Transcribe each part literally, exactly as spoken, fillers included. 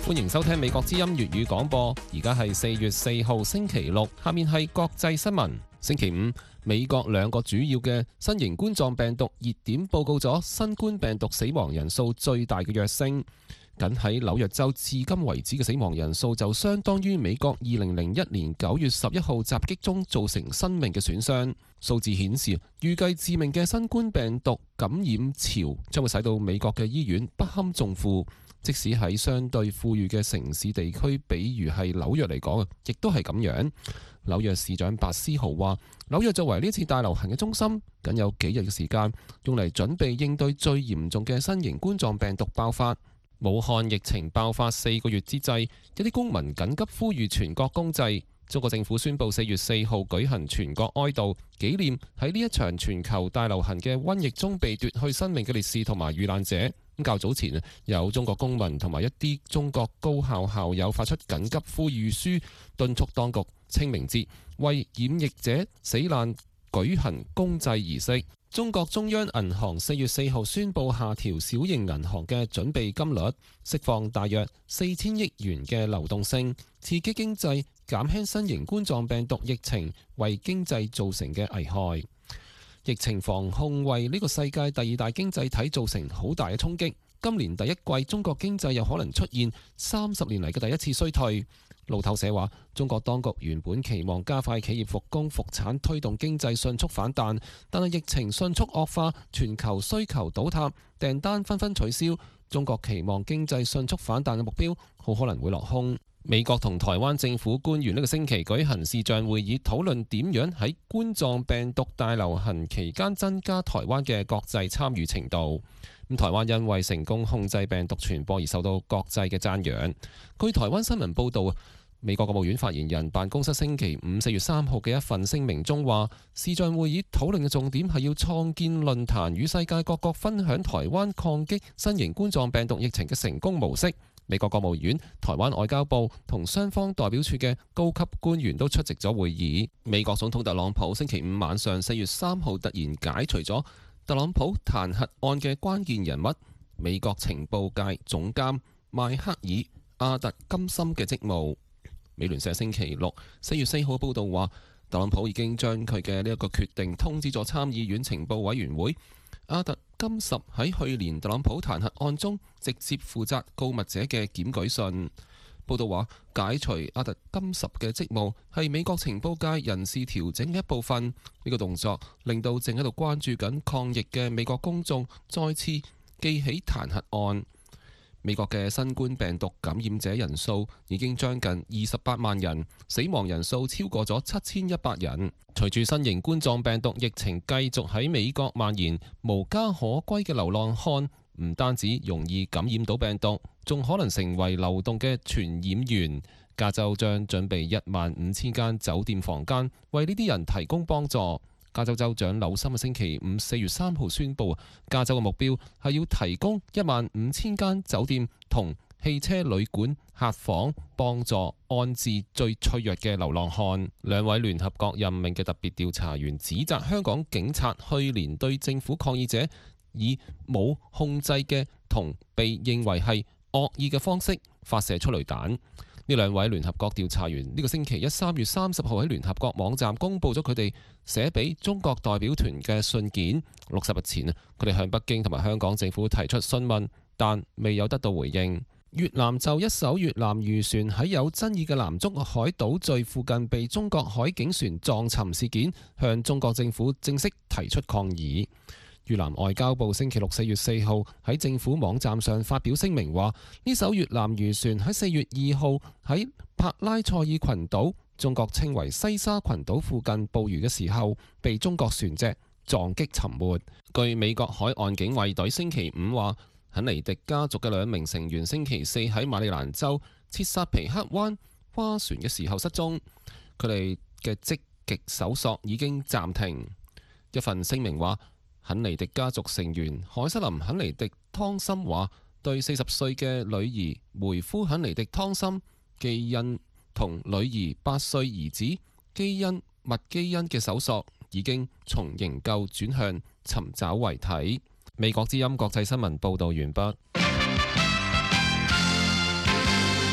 歡迎收聽美國之音粵語廣播，而家係四月四號星期六，下面係國際新聞。星期五，美國兩個主要嘅新型冠狀病毒熱點報告咗新冠病毒死亡人數最大嘅躍升。僅喺紐約州至今為止嘅死亡人數就相當於美國二零零一年九月十一號襲擊中造成生命嘅損傷。數字顯示，預計致命嘅新冠病毒感染潮將會使到美國嘅醫院不堪重負。即使喺相對富裕嘅城市地區，比如係紐約嚟講，亦都係咁樣。紐約市長白思豪話，紐約作為呢次大流行嘅中心，僅有幾日嘅時間用嚟準備應對最嚴重嘅新型冠狀病毒爆發。武漢疫情爆發四個月之際，一啲公民緊急呼籲全國公祭。中國政府宣布四月四號舉行全國哀悼，紀念喺呢一場全球大流行嘅瘟疫中被奪去生命嘅烈士同埋遇難者。咁較早前有中國公民同埋一啲中國高校校友發出緊急呼籲書，敦促當局清明節為染疫者死難舉行公祭儀式。中國中央銀行四月四號宣布下調小型銀行嘅準備金率，釋放大約四千億元嘅流動性，刺激經濟，減輕新型冠狀病毒疫情為經濟造成嘅危害。疫情防控為呢個世界第二大經濟體造成好大嘅衝擊。今年第一季中國經濟有可能出現三十年嚟嘅第一次衰退。路透社話，中國當局原本期望加快企業復工復產，推動經濟迅速反彈，但係疫情迅速惡化，全球需求倒塌，訂單紛紛取消，中國期望經濟迅速反彈嘅目標好可能會落空。美國同台灣政府官員呢個星期舉行視像會議，討論點樣喺冠狀病毒大流行期間增加台灣嘅國際參與程度。咁台灣因為成功控制病毒傳播而受到國際嘅讚揚。據台灣新聞報導，美國國務院發言人辦公室星期五四月三號嘅一份聲明中話，視像會議討論嘅重點係要創建論壇，與世界各國分享台灣抗擊新型冠狀病毒疫情嘅成功模式。美國國務院、台灣外交部同雙方代表處嘅高級官員都出席咗會議。美國總統特朗普星期五晚上四月三號突然解除咗特朗普彈劾案嘅關鍵人物美國情報界總監邁克爾阿特金森嘅職務。美聯社星期六四月四號報導話，特朗普已經將佢嘅呢一個決定通知咗參議院情報委員會。阿特金什喺去年特朗普彈劾案中直接負責告密者嘅檢舉信。報道話，解除阿特金什嘅職務係美國情報界人事調整嘅一部分。呢個動作令到正喺度關注緊抗疫嘅美國公眾再次記起彈劾案。美國嘅新冠病毒感染者人數已經將近二十八萬人，死亡人數超過咗七千一百人。隨住新型冠狀病毒疫情繼續喺美國蔓延，無家可歸嘅流浪漢唔單止容易感染到病毒，仲可能成為流動嘅傳染源。加州將準備一萬五千間酒店房間，為呢啲人提供幫助。加州州長紐森喺星期五四月三號宣布，加州嘅目標係要提供一萬五千間酒店同汽車旅館客房，幫助安置最脆弱嘅流浪漢。兩位聯合國任命嘅特別調查員指責香港警察去年對政府抗議者以冇控制嘅同被認為係惡意嘅方式發射催淚彈。呢兩位聯合國調查員呢個星期一三月三十號喺聯合國網站公佈咗佢哋寫俾中國代表團嘅信件。六十日前啊，佢哋向北京同埋香港政府提出詢問，但未有得到回應。越南就一艘越南漁船喺有爭議嘅南中國海島嶼附近被中國海警船撞沉事件，向中國政府正式提出抗議。越南外交部星期六四月四號喺政府網站上發表聲明話，呢艘越南漁船喺四月二號喺帕拉塞爾群島，中國稱為西沙群島附近捕魚嘅時候，被中國船隻撞擊沉沒。據美國海岸警衛隊星期五話，肯尼迪家族嘅兩名成員星期四喺馬里蘭州切薩皮克灣划船嘅時候失蹤，佢哋嘅積極搜索已經暫停。一份聲明話，肯尼迪家族成員凱瑟琳肯尼迪湯森話，對四十歲嘅女兒梅夫肯尼迪湯森基因同女兒八歲兒子基因麥基因嘅搜索已經從營救轉向尋找遺體。美國之音國際新聞報道完畢。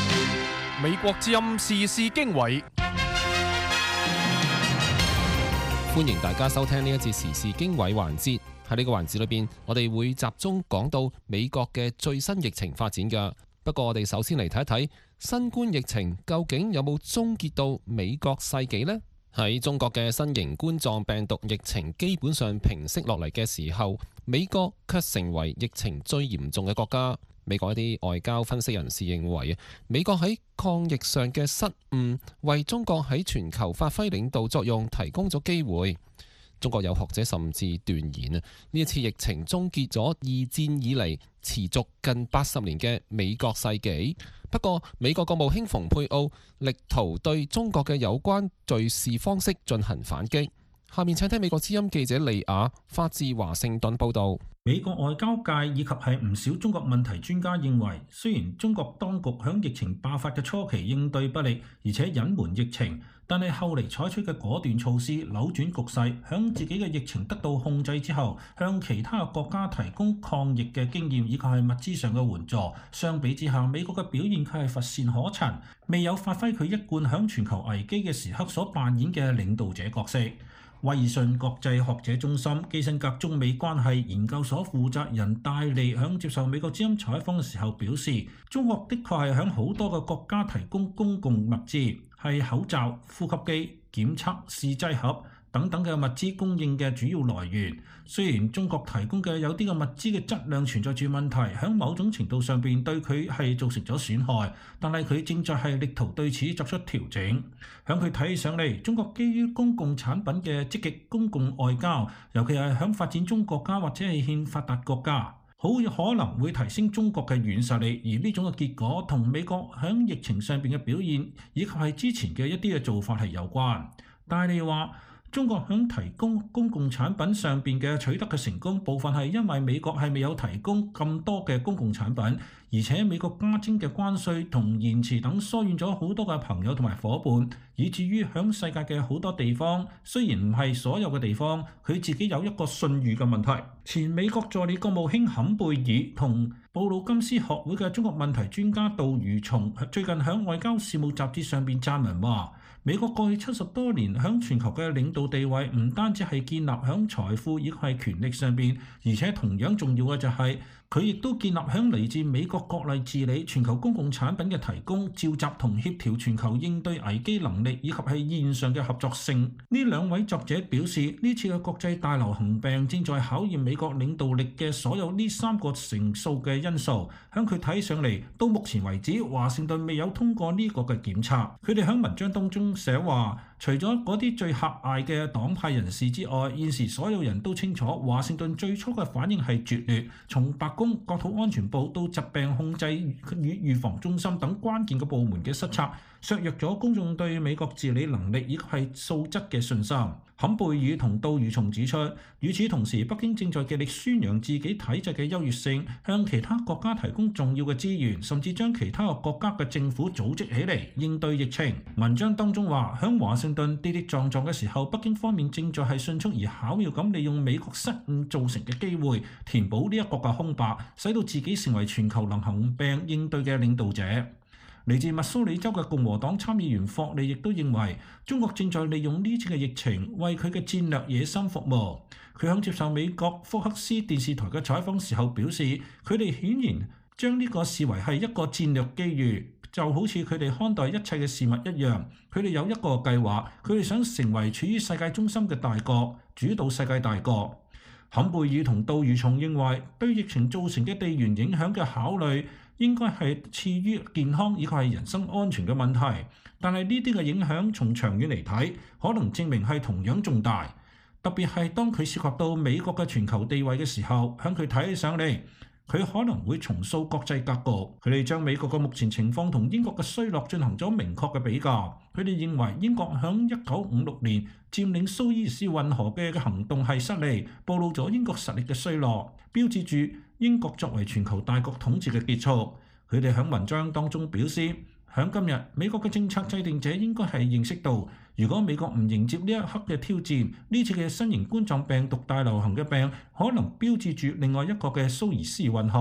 美國之音時事經緯， 歡迎大家收聽呢一節時事經緯環節。喺呢個環節裏邊，我哋會集中講到美國嘅最新疫情發展㗎。不過我哋首先嚟睇一睇新冠疫情究竟有冇終結到美國世紀呢？喺中國嘅新型冠狀病毒疫情基本上平息落嚟嘅時候，美國卻成為疫情最嚴重嘅國家。美國一啲外交分析人士認為，美國喺抗疫上嘅失誤，為中國喺全球發揮領導作用提供咗機會。中國有學者甚至斷言啊，呢一次疫情終結咗二戰以嚟持續近八十年嘅美國世紀。不過，美國國務卿蓬佩奧力圖對中國嘅有關敘事方式進行反擊。下面請聽美國之音記者利亞發自華盛頓報導。 美國外交界以及係唔少中國問題專家認為，雖然中國當局響疫情爆發嘅初期應對不力，而且隱瞞疫情，但係後嚟採取嘅果斷措施扭轉局勢，響自己嘅疫情得到控制之後，向其他國家提供抗疫嘅經驗以及係物資上嘅援助。相比之下，美國嘅表現卻係乏善可陳，未有發揮佢一貫響全球危機嘅時刻所扮演嘅領導者角色。威爾遜國際學者中心基辛格中美關係研究所負責人戴利響接受美國之音採訪嘅時候表示，中國的確係響好多個國家提供公共物資，係口罩、呼吸機、檢測試劑盒等等嘅物資供應嘅主要來源。雖然中國提供嘅有啲嘅物資嘅質量存在住問題，響某種程度上邊對佢係造成咗損害，但係佢正在係力圖對此作出調整。響佢睇起上嚟，中國基於公共產品嘅積極公共外交，尤其係響發展中國家或者係欠發達國家，好可能會提升中國嘅軟實力。而呢種嘅結果同美國響疫情上邊嘅表現，以及係之前嘅一啲嘅做法係有關。但係你話，中國響提供公共產品上邊嘅取得嘅成功，部分係因為美國係未有提供咁多嘅公共產品，而且美國加徵嘅關稅同延遲等疏遠咗好多嘅朋友同埋伙伴，以至於響世界嘅好多地方，雖然唔係所有嘅地方，佢自己有一個信譽嘅問題。前美國助理國務卿坎貝爾同布魯金斯學會嘅中國問題專家杜如松最近響外交事務雜誌上邊撰文話，美國過去七十多年響全球嘅領導地位，唔單止係建立響財富，亦係權力上邊，而且同樣重要嘅就係佢亦都建立響嚟自美國國內治理全球公共產品嘅提供、召集同協調全球應對危機能力，以及係線上嘅合作性。呢兩位作者表示，呢次嘅國際大流行病正在考驗美國領導力嘅所有呢三個成數嘅因素。響佢睇上嚟，到目前為止，華盛頓未有通過呢個嘅檢測。佢哋響文章當中寫話，除咗嗰啲最狹隘嘅黨派人士之外，現時所有人都清楚，華盛頓最初嘅反應係拙劣，從白宮、國土安全部到疾病控制與預防中心等關鍵嘅部門嘅失策，削弱咗公眾對美國治理能力以及係素質嘅信心。坎貝爾同杜如松指出，與此同時，北京正在極力宣揚自己體制嘅優越性，向其他國家提供重要嘅資源，甚至將其他國家嘅政府組織起嚟應對疫情。文章當中話，響華盛頓跌跌撞撞嘅時候，北京方面正在係迅速而巧妙咁利用美國失誤造成嘅機會，填補呢一個嘅空白，使到自己成為全球流行病應對嘅領導者。嚟自密蘇里州嘅共和黨參議員霍利亦都認為，中國正在利用呢次嘅疫情為佢嘅戰略野心服務。佢響接受美國福克斯電視台嘅採訪時候表示，佢哋顯然將呢個視為係一個戰略機遇，就好似佢哋看待一切嘅事物一樣。佢哋有一個計劃，佢哋想成為處於世界中心嘅大國，主導世界大局。坎貝爾同杜如松認為，對疫情造成嘅地緣影響嘅考慮應該係次於健康以及係人身安全嘅問題，但係呢啲嘅影響從長遠嚟睇，可能證明係同樣重大。特別係當佢涉及到美國嘅全球地位嘅時候，向佢睇起上嚟，佢可能會重塑國際格局。佢哋將美國嘅目前情況同英國嘅衰落進行咗明確嘅比較。佢哋認為英國響一九五六年佔領蘇伊士運河嘅行動係失利，暴露咗英國實力嘅衰落，標誌住英國作為全球大國統治嘅結束。佢哋喺文章當中表示，喺今日美國嘅政策制定者應該係認識到，如果美國唔迎接呢一刻嘅挑戰，呢次嘅新型冠狀病毒大流行嘅病可能標誌住另外一個嘅蘇伊士運河。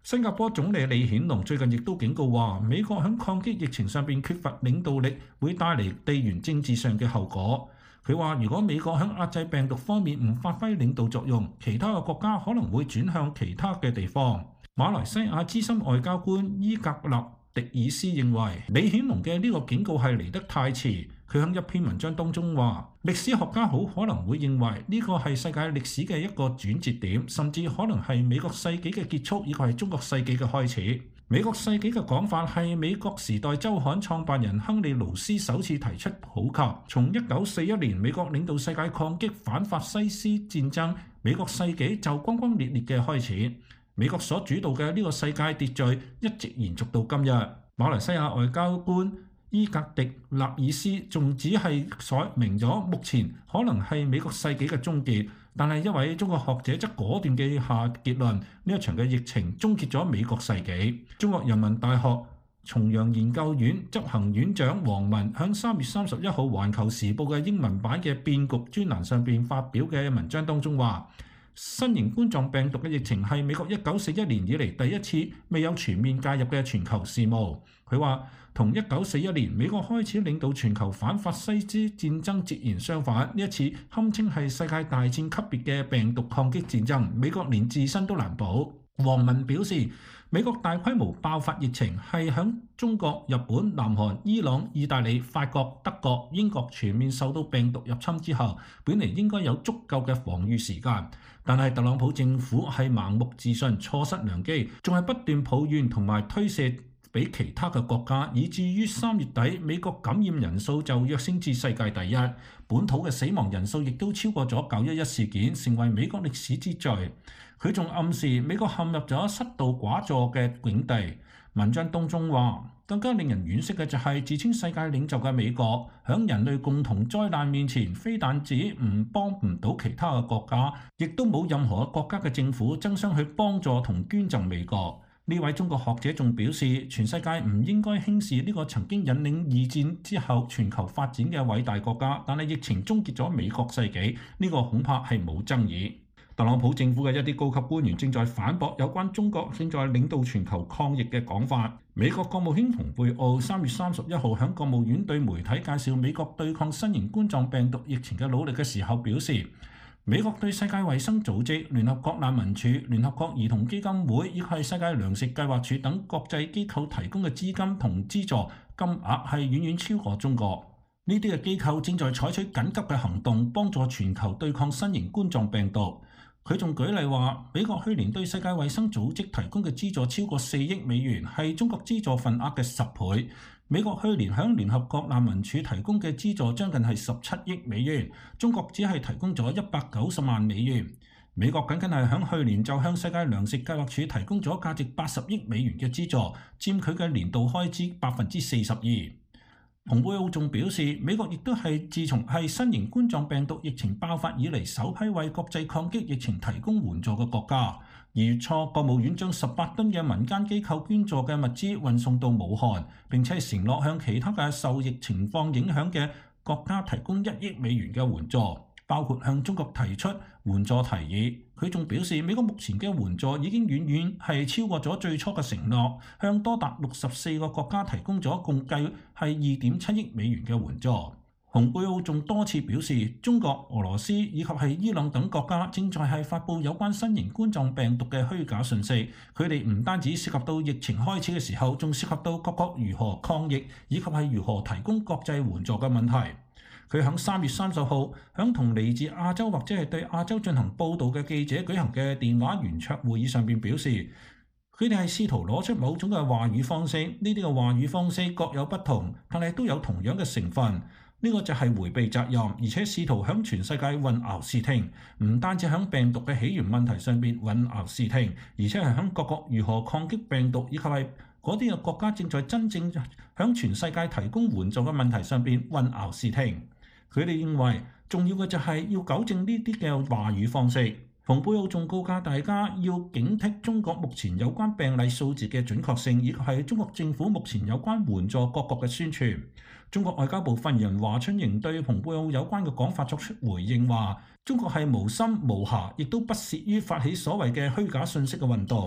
新加坡總理李顯龍最近亦都警告話，美國喺抗擊疫情上邊缺乏領導力，會帶嚟地緣政治上嘅後果。佢話：如果美國喺壓制病毒方面唔發揮領導作用，其他嘅國家可能會轉向其他嘅地方。馬來西亞資深外交官伊格納迪爾斯認為，李顯龍嘅呢個警告係嚟得太遲。佢喺一篇文章當中話，歷史學家好可能會認為呢個係世界歷史嘅一個轉折點，甚至可能係美國世紀嘅結束，以及係中國世紀嘅開始。美國世紀嘅講法係美國時代週刊創辦人亨利勞斯首次提出普及，從一九四一年美國領導世界抗擊反法西斯戰爭，美國世紀就轟轟烈烈嘅開始。美國所主導嘅呢個世界秩序一直延續到今日。馬來西亞外交官伊格迪納爾斯仲只係說明咗目前可能係美國世紀嘅終結，但係一位中國學者則果斷嘅下結論，呢一場嘅疫情終結咗美國世紀。中國人民大學重陽研究院執行院長王文喺三月三十一號《環球時報》嘅英文版嘅變局專欄上邊發表嘅文章當中話，新型冠狀病毒嘅疫情係美國一九四一年以嚟第一次未有全面介入嘅全球事務。佢話，同一九四一年美國開始領導全球反法西斯戰爭截然相反，呢一次堪稱係世界大戰級別嘅病毒抗擊戰爭，美國連自身都難保。王文表示，美國大規模爆發疫情係響中國、日本、南韓、伊朗、意大利、法國、德國、英國全面受到病毒入侵之後，本嚟應該有足夠嘅防禦時間，但係特朗普政府係盲目自信、錯失良機，仲係不斷抱怨同埋推卸俾其他嘅國家，以至於三月底美國感染人數就躍升至世界第一，本土嘅死亡人數亦都超過咗九一一事件，成為美國歷史之最。佢仲暗示美國陷入咗失道寡助嘅境地。文章當中話，更加令人惋惜嘅就係自稱世界領袖嘅美國，響人類共同災難面前，非但止唔幫唔到其他嘅國家，亦都冇任何國家嘅政府爭相去幫助同捐贈美國。呢位中國學者仲表示，全世界唔應該輕視呢個曾經引領二戰之後全球發展嘅偉大國家，但係疫情終結咗美國世紀，呢個恐怕係冇爭議。特朗普政府嘅一啲高級官員正在反駁有關中國正在領導全球抗疫嘅講法。美國國務卿蓬佩奧三月三十一號喺國務院對媒體介紹美國對抗新型冠狀病毒疫情嘅努力嘅時候表示，美國對世界衛生組織、聯合國難民署、聯合國兒童基金會以及係世界糧食計劃署等國際機構提供嘅資金同資助金額係遠遠超過中國。呢啲嘅機構正在採取緊急嘅行動，幫助全球對抗新型冠狀病毒。佢仲舉例話，美國去年對世界衛生組織提供嘅資助超過四億美元，係中國資助份額嘅十倍。美國去年向聯合國難民署提供嘅資助將近係十七億美元，中國只係提供咗一百九十萬美元。美國僅僅係響去年就向世界糧食計劃署提供咗價值八十億美元嘅資助，佔佢嘅年度開支百分之四十二。蓬佩奧仲表示，美國亦都係自從係新型冠狀病毒疫情爆發以嚟首批為國際抗擊疫情提供援助嘅國家。二月初，國務院將十八噸嘅民間機構捐助嘅物資運送到武漢，並且承諾向其他嘅受疫情況影響嘅國家提供一億美元嘅援助，包括向中國提出援助提議。佢仲表示，美國目前嘅援助已經遠遠係超過咗最初嘅承諾，向多達六十四個國家提供咗共計係二點七億美元嘅援助。蓬佩奧仲多次表示，中國、俄羅斯以及係伊朗等國家正在係發布有關新型冠狀病毒嘅虛假信息，佢哋唔單止涉及到疫情開始嘅時候，仲涉及到各國如何抗疫以及係如何提供國際援助嘅問題。佢喺三月三十號喺同嚟自亞洲或者係對亞洲進行報導嘅記者舉行嘅電話圓桌會議上邊表示，佢哋係試圖攞出某種嘅話語方式，呢啲嘅話語方式各有不同，但係都有同樣嘅成分。呢個就係迴避責任，而且試圖喺全世界混淆視聽，唔單止喺病毒嘅起源問題上邊混淆視聽，而且係喺各國如何抗擊病毒以及係嗰啲嘅國家正在真正喺全世界提供援助嘅問題上邊混淆視聽。佢哋認為重要嘅就係要糾正呢啲嘅話語方式。蓬佩奧仲告誡大家要警惕中國目前有關病例數字嘅準確性，以及係中國政府目前有關援助各國嘅宣傳。中國外交部發言人華春瑩對蓬佩奧有關嘅講法作出回應，話中國係無心無暇，亦都不屑於發起所謂嘅虛假信息嘅運動。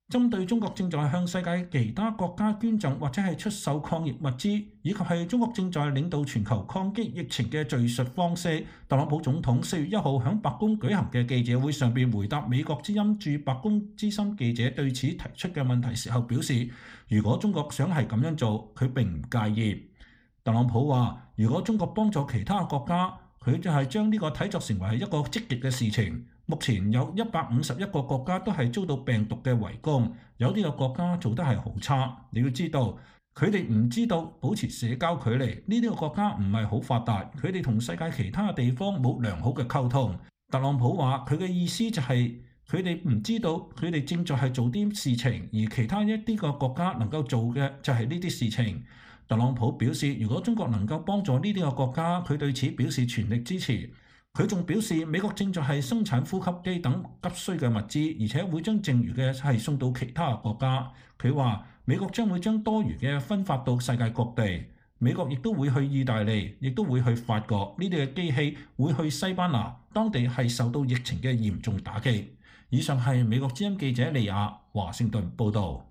針對中國正在向世界其他國家捐贈或者係出售抗疫物資，以及係中國正在領導全球抗擊疫情嘅敘述方式，特朗普總統四月一號喺白宮舉行嘅記者會上邊回答美國之音駐白宮資深記者對此提出嘅問題時候表示，如果中國想係咁樣做，佢並唔介意。特朗普話，如果中國幫助其他國家，佢就係將呢個睇作成為一個積極嘅事情。目前有一百五十一個國家都係遭到病毒嘅圍攻，有啲個國家做得係好差。你要知道，佢哋唔知道保持社交距離，呢啲個國家唔係好發達，佢哋同世界其他地方冇良好嘅溝通。特朗普話佢嘅意思就係佢哋唔知道佢哋正在係做啲事情，而其他一啲個國家能夠做嘅就係呢啲事情。特朗普表示，如果中國能夠幫助呢啲個國家，佢對此表示全力支持。佢仲表示，美國正在係生產呼吸機等急需嘅物資，而且會將剩餘嘅係送到其他國家。佢話美國將會將多餘嘅分發到世界各地，美國亦都會去意大利，亦都會去法國，呢啲嘅機器會去西班牙，當地係受到疫情嘅嚴重打擊。以上係美國之音記者利亞華盛頓報導。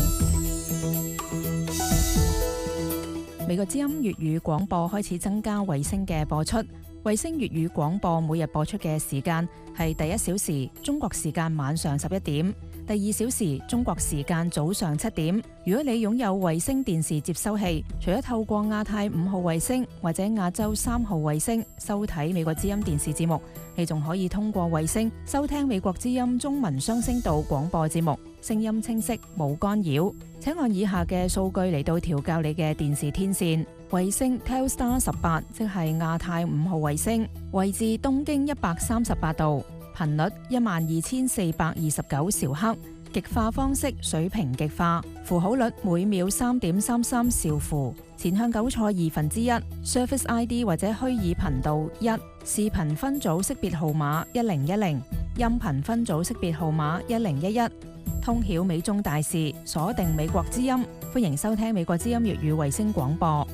美國之音粵語廣播開始增加衛星嘅播出。衛星粵語廣播每日播出嘅時間係第一小時中國時間晚上十一點，第二小時中國時間早上七點。如果你擁有衛星電視接收器，除咗透過亞太五號衛星或者亞洲三號衛星收睇美國之音電視節目，你仲可以通過衛星收聽美國之音中文雙聲道廣播節目，聲音清晰冇干擾。請按以下嘅數據嚟到調校你嘅電視天線。衛星 Telstar 十八，即係亞太五號衛星，位置東經一百三十八度，頻率一萬二千四百二十九兆赫，極化方式水平極化，符號率每秒三點三三兆符，前向糾錯二分之一 ，Surface I D 或者虛擬頻道一，視頻分組識別號碼一零一零，音頻分組識別號碼一零一一。通曉美中大事，鎖定美國之音，歡迎收聽美國之音粵語衛星廣播。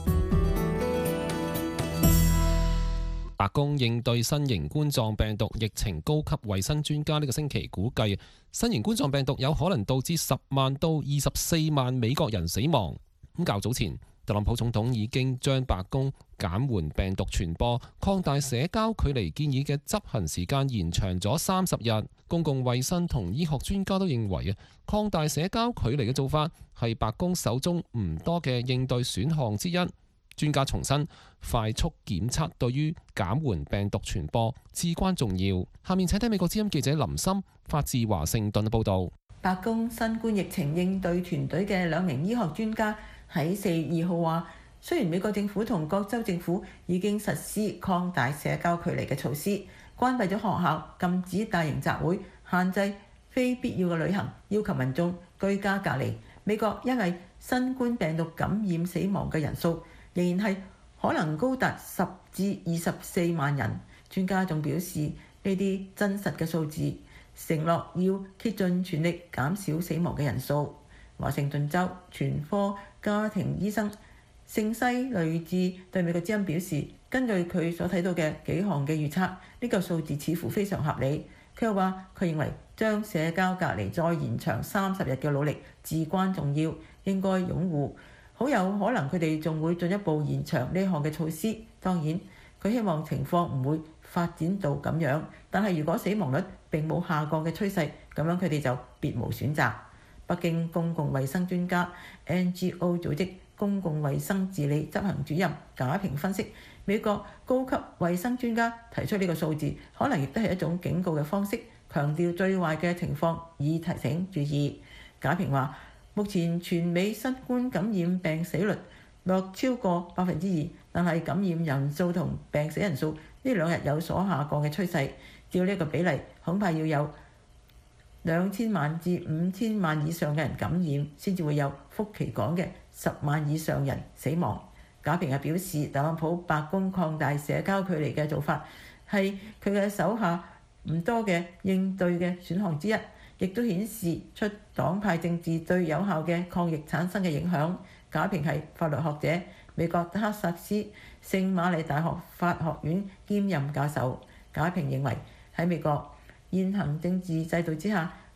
白宮應對新型冠狀病毒疫情高級衛生專家呢個星期估計，新型冠狀病毒有可能導致十萬到二十四萬美國人死亡。咁較早前，特朗普總統已經將白宮減緩病毒傳播、擴大社交距離建議嘅執行時間延長咗三十日。公共衛生同醫學專家都認為啊，擴大社交距離嘅做法係白宮手中唔多嘅應對選項之一。專家重申，快速檢測對於減緩病毒傳播至關重要。下面請聽美國之音記者林森發自華盛頓嘅報導。 白宮新冠疫情應對團隊嘅兩名醫學專家喺四月二號話，雖然美國政府同各州政府已經實施擴大社交距離嘅措施，關閉咗學校、禁止大型集會、限制非必要嘅旅行、要求民眾居家隔離，美國因為新冠病毒感染死亡嘅人數仍然係可能高達十至二十四萬人。專家仲表示，呢啲真實嘅數字承諾要竭盡全力減少死亡嘅人數。華盛頓州全科家庭醫生聖西雷治對美國之音表示，根據佢所睇到嘅幾項嘅預測，呢個數字似乎非常合理。佢又話，佢認為將社交隔離再延長三十日嘅努力至關重要，應該擁護。好有可能佢哋仲會進一步延長呢項嘅措施。當然，佢希望情況唔會發展到咁樣，但係如果死亡率並冇下降嘅趨勢，咁樣佢哋就別無選擇。北京公共衛生專家 N G O 組織公共衛生治理執行主任賈平分析，美國高級衛生專家提出呢個數字，可能亦都係一種警告嘅方式，強調最壞嘅情況，以提醒注意。賈平話，目前全美新冠感染病死率略超過百分之二，但係感染人數同病死人數呢兩日有所下降嘅趨勢。照呢個比例，恐怕要有兩千萬至五千萬以上嘅人感染，先至會有福奇講嘅十萬以上人死亡。賈平又表示，特朗普白宮擴大社交距離嘅做法係佢嘅手下唔多嘅應對嘅選項之一，亦都顯示出黨派政治對有效嘅抗疫產生嘅影響。賈平係法律學者，美國德克薩斯聖瑪麗大學法學院兼任教授。賈平認為喺美國現行政治制度之下，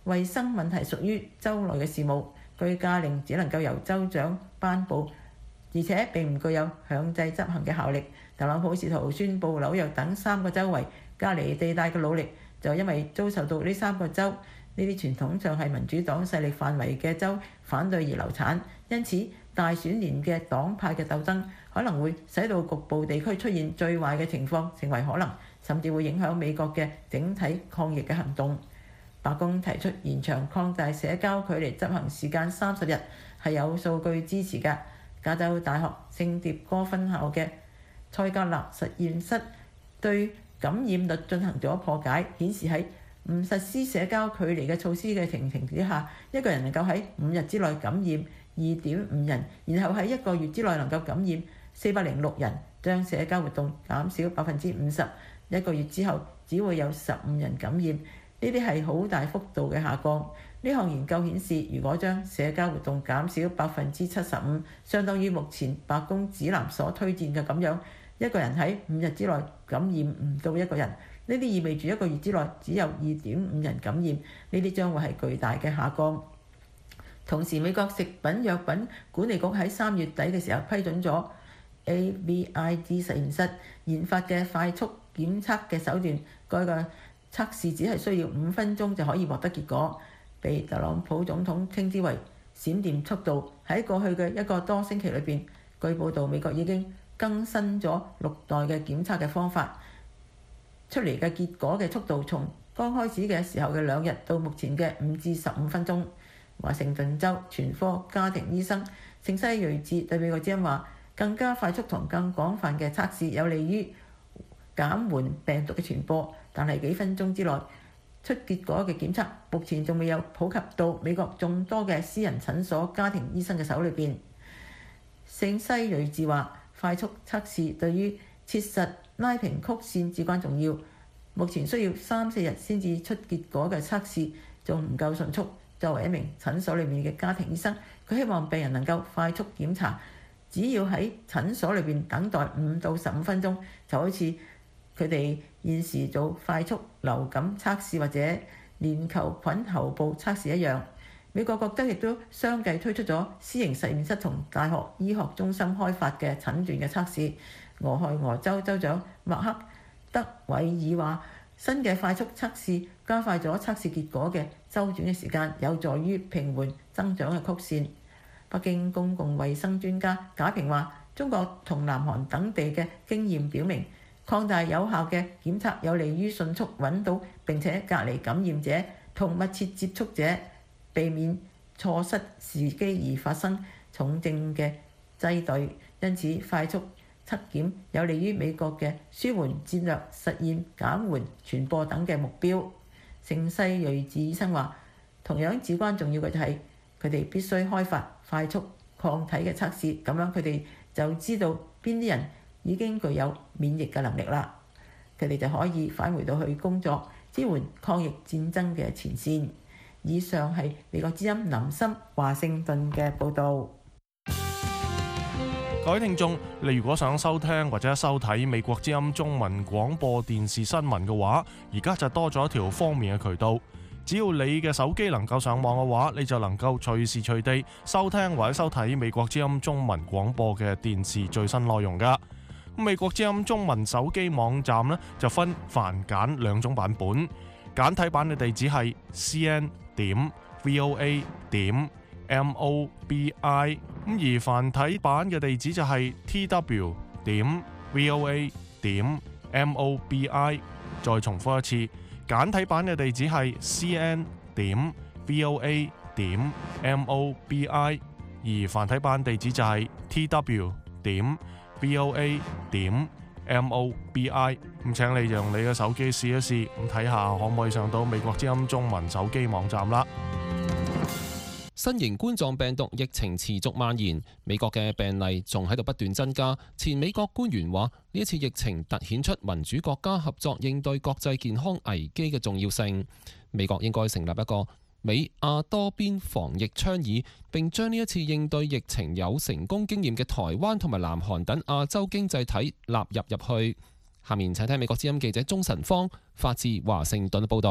衛生問題屬於州內嘅事務，居家令只能夠由州長頒布，而且並唔具有強制執行嘅效力。特朗普試圖宣佈紐約等三個州為隔離地帶嘅努力，就因為遭受到呢三個州呢啲傳統上係民主黨勢力範圍嘅州反對而流產，因此大選年嘅黨派嘅鬥爭可能會使到局部地區出現最壞嘅情況成為可能，甚至會影響美國嘅整體抗疫嘅行動。白宮提出延長擴大社交距離執行時間三十日係有數據支持㗎。加州大學聖迭戈分校嘅塞格納實驗室對感染率進行咗破解，顯示喺唔實施社交距離嘅措施嘅情形之下，一個人能夠喺五日之內感染二點五人，然後喺一個月之內能夠感染四百零六人，將社交活動減少百分之五十。一個月之後只會有十五人感染，呢啲係好大幅度嘅下降。呢項研究顯示，如果將社交活動減少百分之七十五，相當於目前白宮指南所推薦嘅咁樣，一個人喺五日之內感染唔到一個人，呢啲意味住一個月之內只有二點五人感染，呢啲將會係巨大嘅下降。同時，美國食品藥品管理局喺三月底嘅時候批准咗 A V I D 實驗室研發嘅快速檢測嘅手段，該個測試只係需要五分鐘就可以獲得結果，被特朗普總統稱之為閃電速度。喺過去嘅一個多星期裏邊，據報道美國已經更新咗六代嘅檢測嘅方法，出嚟嘅結果嘅速度從剛開始嘅時候嘅兩日到目前嘅五至十五分鐘。華盛頓州全科家庭醫生聖西瑞治對美國之音話：更加快速同更廣泛嘅測試有利於減緩病毒嘅傳播，但係幾分鐘之內出結果嘅檢測目前仲未有普及到美國眾多嘅私人診所家庭醫生嘅手裏邊。聖西瑞治話：快速測試對於切實拉平曲線至關重要，目前需要三四日先至出結果嘅測試仲唔夠迅速。作為一名診所裏面嘅家庭醫生，佢希望病人能夠快速檢查，只要喺診所裏邊等待五到十五分鐘，就好似佢哋現時做快速流感測試或者鏈球菌喉部測試一樣。美國各州亦都相繼推出咗私營實驗室同大學醫學中心開發嘅診斷嘅測試。俄亥俄州州長麥克德韋爾話：新嘅快速測試加快咗測試結果嘅周轉嘅時間，有助於平緩增長嘅曲線。北京公共衛生專家賈平話：中國同南韓等地嘅經驗表明，擴大有效嘅檢測有利於迅速揾到並且隔離感染者同密切接觸者，避免錯失時機而發生重症嘅擠兌。因此，快速測檢有利於美國嘅舒緩戰略實現減緩傳播等嘅目標。聖西瑞治醫生話：同樣至關重要嘅就係佢哋必須開發快速抗體嘅測試，咁樣佢哋就知道邊啲人已經具有免疫嘅能力啦，佢哋就可以返回到去工作，支援抗疫戰爭嘅前線。以上係美國之音林森華盛頓嘅報導。 各位聽眾，你如果想收聽或者收睇美國之音中文廣播電視新聞嘅話，而家就多咗一條方便嘅渠道。只要你嘅手機能夠上網嘅話，你就能夠隨時隨地收聽或者收睇美國之音中文廣播嘅電視最新內容噶。美國之音中文手機網站呢，就分繁簡兩種版本，簡體版嘅地址係 c n 點 v o a 點 m o b i， 咁而繁體版嘅地址就係 t w 點 v o a 點 m o b i。再重複一次，簡體版嘅地址係 c n 點 v o a 點 m o b i， 而繁體版地址就係 t w 點 v o a 點 m o b i。 咁請你用你嘅手機試一試，咁睇下可唔可以上到美國之音中文手機網站啦。 新型冠狀病毒疫情持續蔓延，美國嘅病例仲喺度不斷增加。前美國官員話：呢一次疫情突顯出民主國家合作應對國際健康危機嘅重要性。美國應該成立一個美亞多邊防疫倡議，並將呢一次應對疫情有成功經驗嘅台灣同埋南韓等亞洲經濟體納入入去。下面請聽美國之音記者鍾晨芳發自華盛頓報導。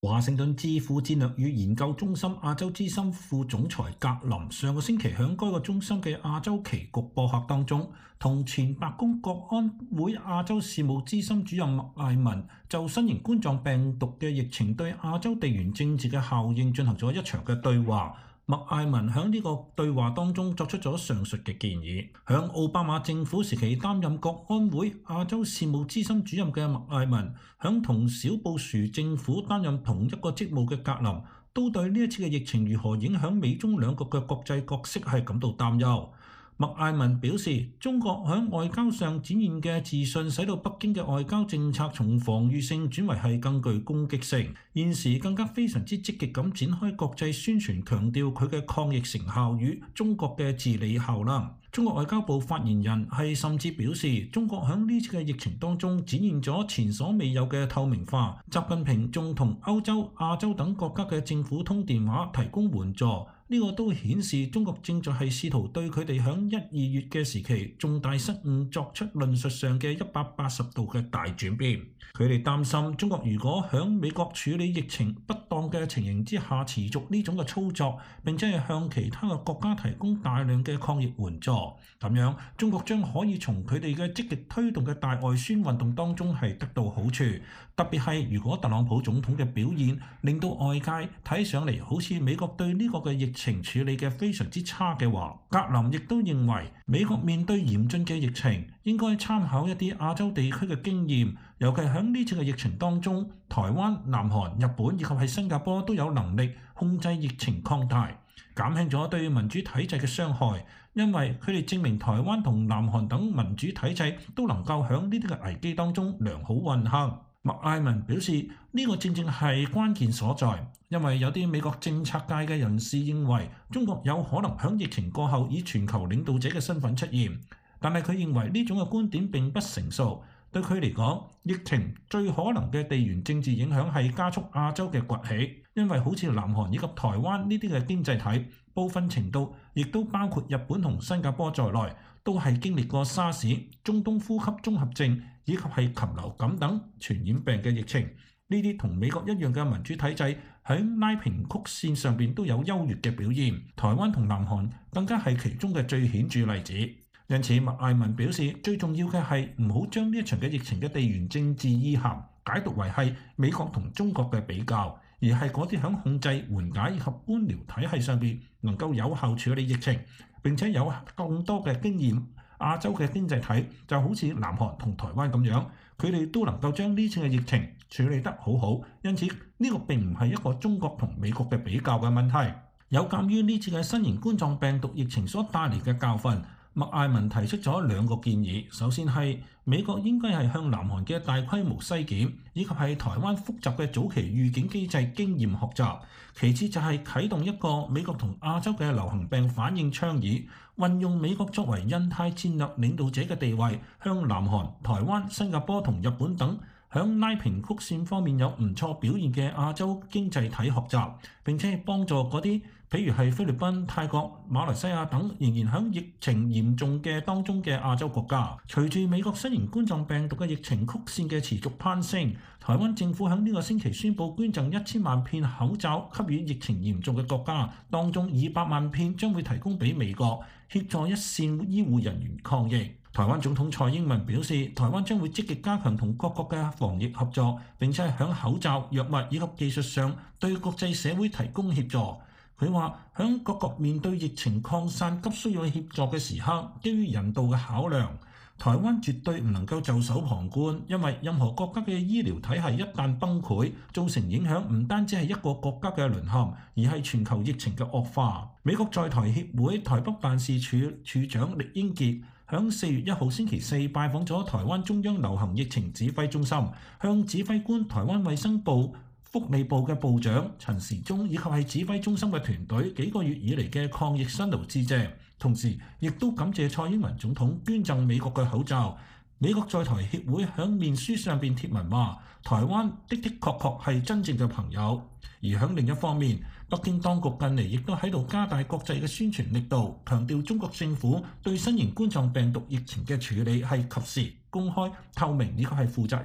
華盛頓智庫戰略與研究中心亞洲資深副總裁格林上個星期喺該個中心嘅亞洲棋局播客當中，同前白宮國安會亞洲事務資深主任麥艾文就新型冠狀病毒嘅疫情對亞洲地緣政治嘅效應進行咗一場嘅對話。麥艾文喺呢個對話當中作出咗上述嘅建議。響奧巴馬政府時期擔任國安會亞洲事務資深主任嘅麥艾文，響同小布殊政府擔任同一個職務嘅格林，都對呢一次嘅疫情如何影響美中兩國嘅國際角色係感到擔憂。麥艾文表示，中國喺外交上展現嘅自信，使到北京嘅外交政策從防禦性轉為係更具攻擊性。現時更加非常之積極咁展開國際宣傳，強調佢嘅抗疫成效與中國嘅治理效能。中國外交部發言人係甚至表示，中國喺呢次嘅疫情當中展現咗前所未有嘅透明化。習近平仲同歐洲、亞洲等國家嘅政府通電話提供援助。呢個都顯示中國正在係試圖對佢哋響一二月嘅時期重大失誤作出論述上嘅一百八十度嘅大轉變。佢哋擔心中國如果響美國處理疫情不當嘅情形之下持續呢種嘅操作，並且係向其他嘅國家提供大量嘅抗疫援助，咁樣中國將可以從佢哋嘅積極推動嘅大外宣運動當中係得到好處。特別係如果特朗普總統嘅表現令到外界睇上嚟好似美國對呢個嘅疫情處理嘅非常之差嘅話，格林亦都認為美國面對嚴峻嘅疫情應該參考一啲亞洲地區嘅經驗，尤其喺呢次嘅疫情當中，台灣、南韓、日本以及係新加坡都有能力控制疫情擴大，減輕咗對民主體制嘅傷害，因為佢哋證明台灣同南韓等民主體制都能夠喺呢啲嘅危機當中良好運行。麥艾文表示，呢、這個正正係關鍵所在，因為有啲美國政策界嘅人士認為中國有可能喺疫情過後以全球領導者嘅身份出現，但係佢認為呢種嘅觀點並不成熟。對佢嚟講，疫情最可能嘅地緣政治影響係加速亞洲嘅崛起，因為好似南韓以及台灣呢啲嘅經濟體，部分程度亦都包括日本同新加坡在內，都係經歷過沙士、中東呼吸綜合症以及係禽流感等傳染病嘅疫情。呢啲同美國一樣嘅民主體制喺拉平曲線上邊都有優越嘅表現，台灣同南韓更加係其中嘅最顯著例子。因此，麥艾文表示，最重要嘅係唔好將呢一場嘅疫情嘅地緣政治意涵解讀為係美國同中國嘅比較，而係嗰啲響控制、緩解以及官僚體系上邊能夠有效處理疫情，並且有更多嘅經驗。亞洲嘅經濟體就好似南韓同台灣咁樣，佢哋都能夠將呢次嘅疫情處理得好好。因此，呢個並唔係一個中國同美國嘅比較嘅問題。有鑑於呢次嘅新型冠狀病毒疫情所帶嚟嘅教訓，麥艾文提出咗兩個建議。首先係美國應該係向南韓嘅大規模篩檢，以及係台灣複雜嘅早期預警機制經驗學習。其次就係啟動一個美國同亞洲嘅流行病反應倡議，運用美國作為印太戰略領導者嘅地位，向南韓、台灣、新加坡同日本等響拉平曲線方面有唔錯表現嘅亞洲經濟體學習，並且幫助嗰啲譬如係菲律賓、泰國、馬來西亞等仍然響疫情嚴重嘅當中嘅亞洲國家。隨住美國新型冠狀病毒嘅疫情曲線嘅持續攀升，台灣政府響呢個星期宣布捐贈一千萬片口罩給予疫情嚴重嘅國家，當中二百萬片將會提供俾美國，協助一線醫護人員抗疫。台灣總統蔡英文表示，台灣將會積極加強同各國嘅防疫合作，並且係響口罩、藥物以及技術上對國際社會提供協助。佢話響各國面對疫情擴散急需要協助嘅時刻，基於人道嘅考量，台灣絕對唔能夠袖手旁觀，因為任何國家嘅醫療體系一旦崩潰，造成影響唔單止係一個國家嘅淪陷，而係全球疫情嘅惡化。美國在台協會台北辦事處處長酈英傑響四月一號星期四拜訪咗台灣中央流行疫情指揮中心，向指揮官台灣衛生部、福利部嘅部長陳時中以及係指揮中心嘅團隊幾個月以嚟嘅抗疫辛勞致謝，同時亦都感謝蔡英文總統捐贈美國嘅口罩。美國在台協會響面書上邊貼文話，台灣的的確確係真正嘅朋友。而響另一方面，北京當局近嚟亦都喺度加大國際嘅宣傳力度，強調中國政府對新型冠狀病毒疫情嘅處理係及時、公開、透明以及係負責任。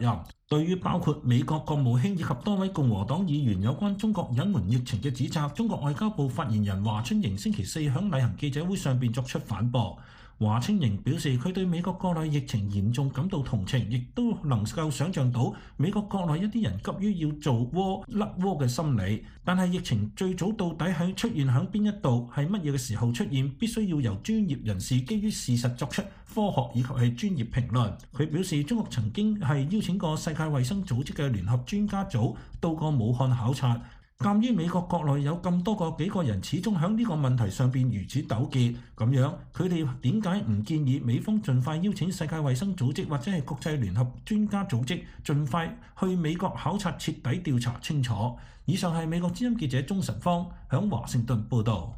對於包括美國國務卿以及多位共和黨議員有關中國隱瞞疫情嘅指責，中國外交部發言人華春瑩星期四響例行記者會上邊作出反駁。華春瑩表示，佢對美國國內疫情嚴重感到同情，亦都能夠想像到美國國內一啲人急於要做窩甩鍋嘅心理。但係疫情最早到底喺出現喺邊一度，係乜嘢嘅時候出現，必須要由專業人士基於事實作出科學以及係專業評論。佢表示，中國曾經係邀請過世界衛生組織嘅聯合專家組到過武漢考察。鑑於美國國內有咁多個幾個人始終喺呢個問題上邊如此糾結，咁樣佢哋點解唔建議美方盡快邀請世界衛生組織或者係國際聯合專家組織盡快去美國考察，徹底調查清楚？以上係美國之音記者鍾晨芳響華盛頓報導。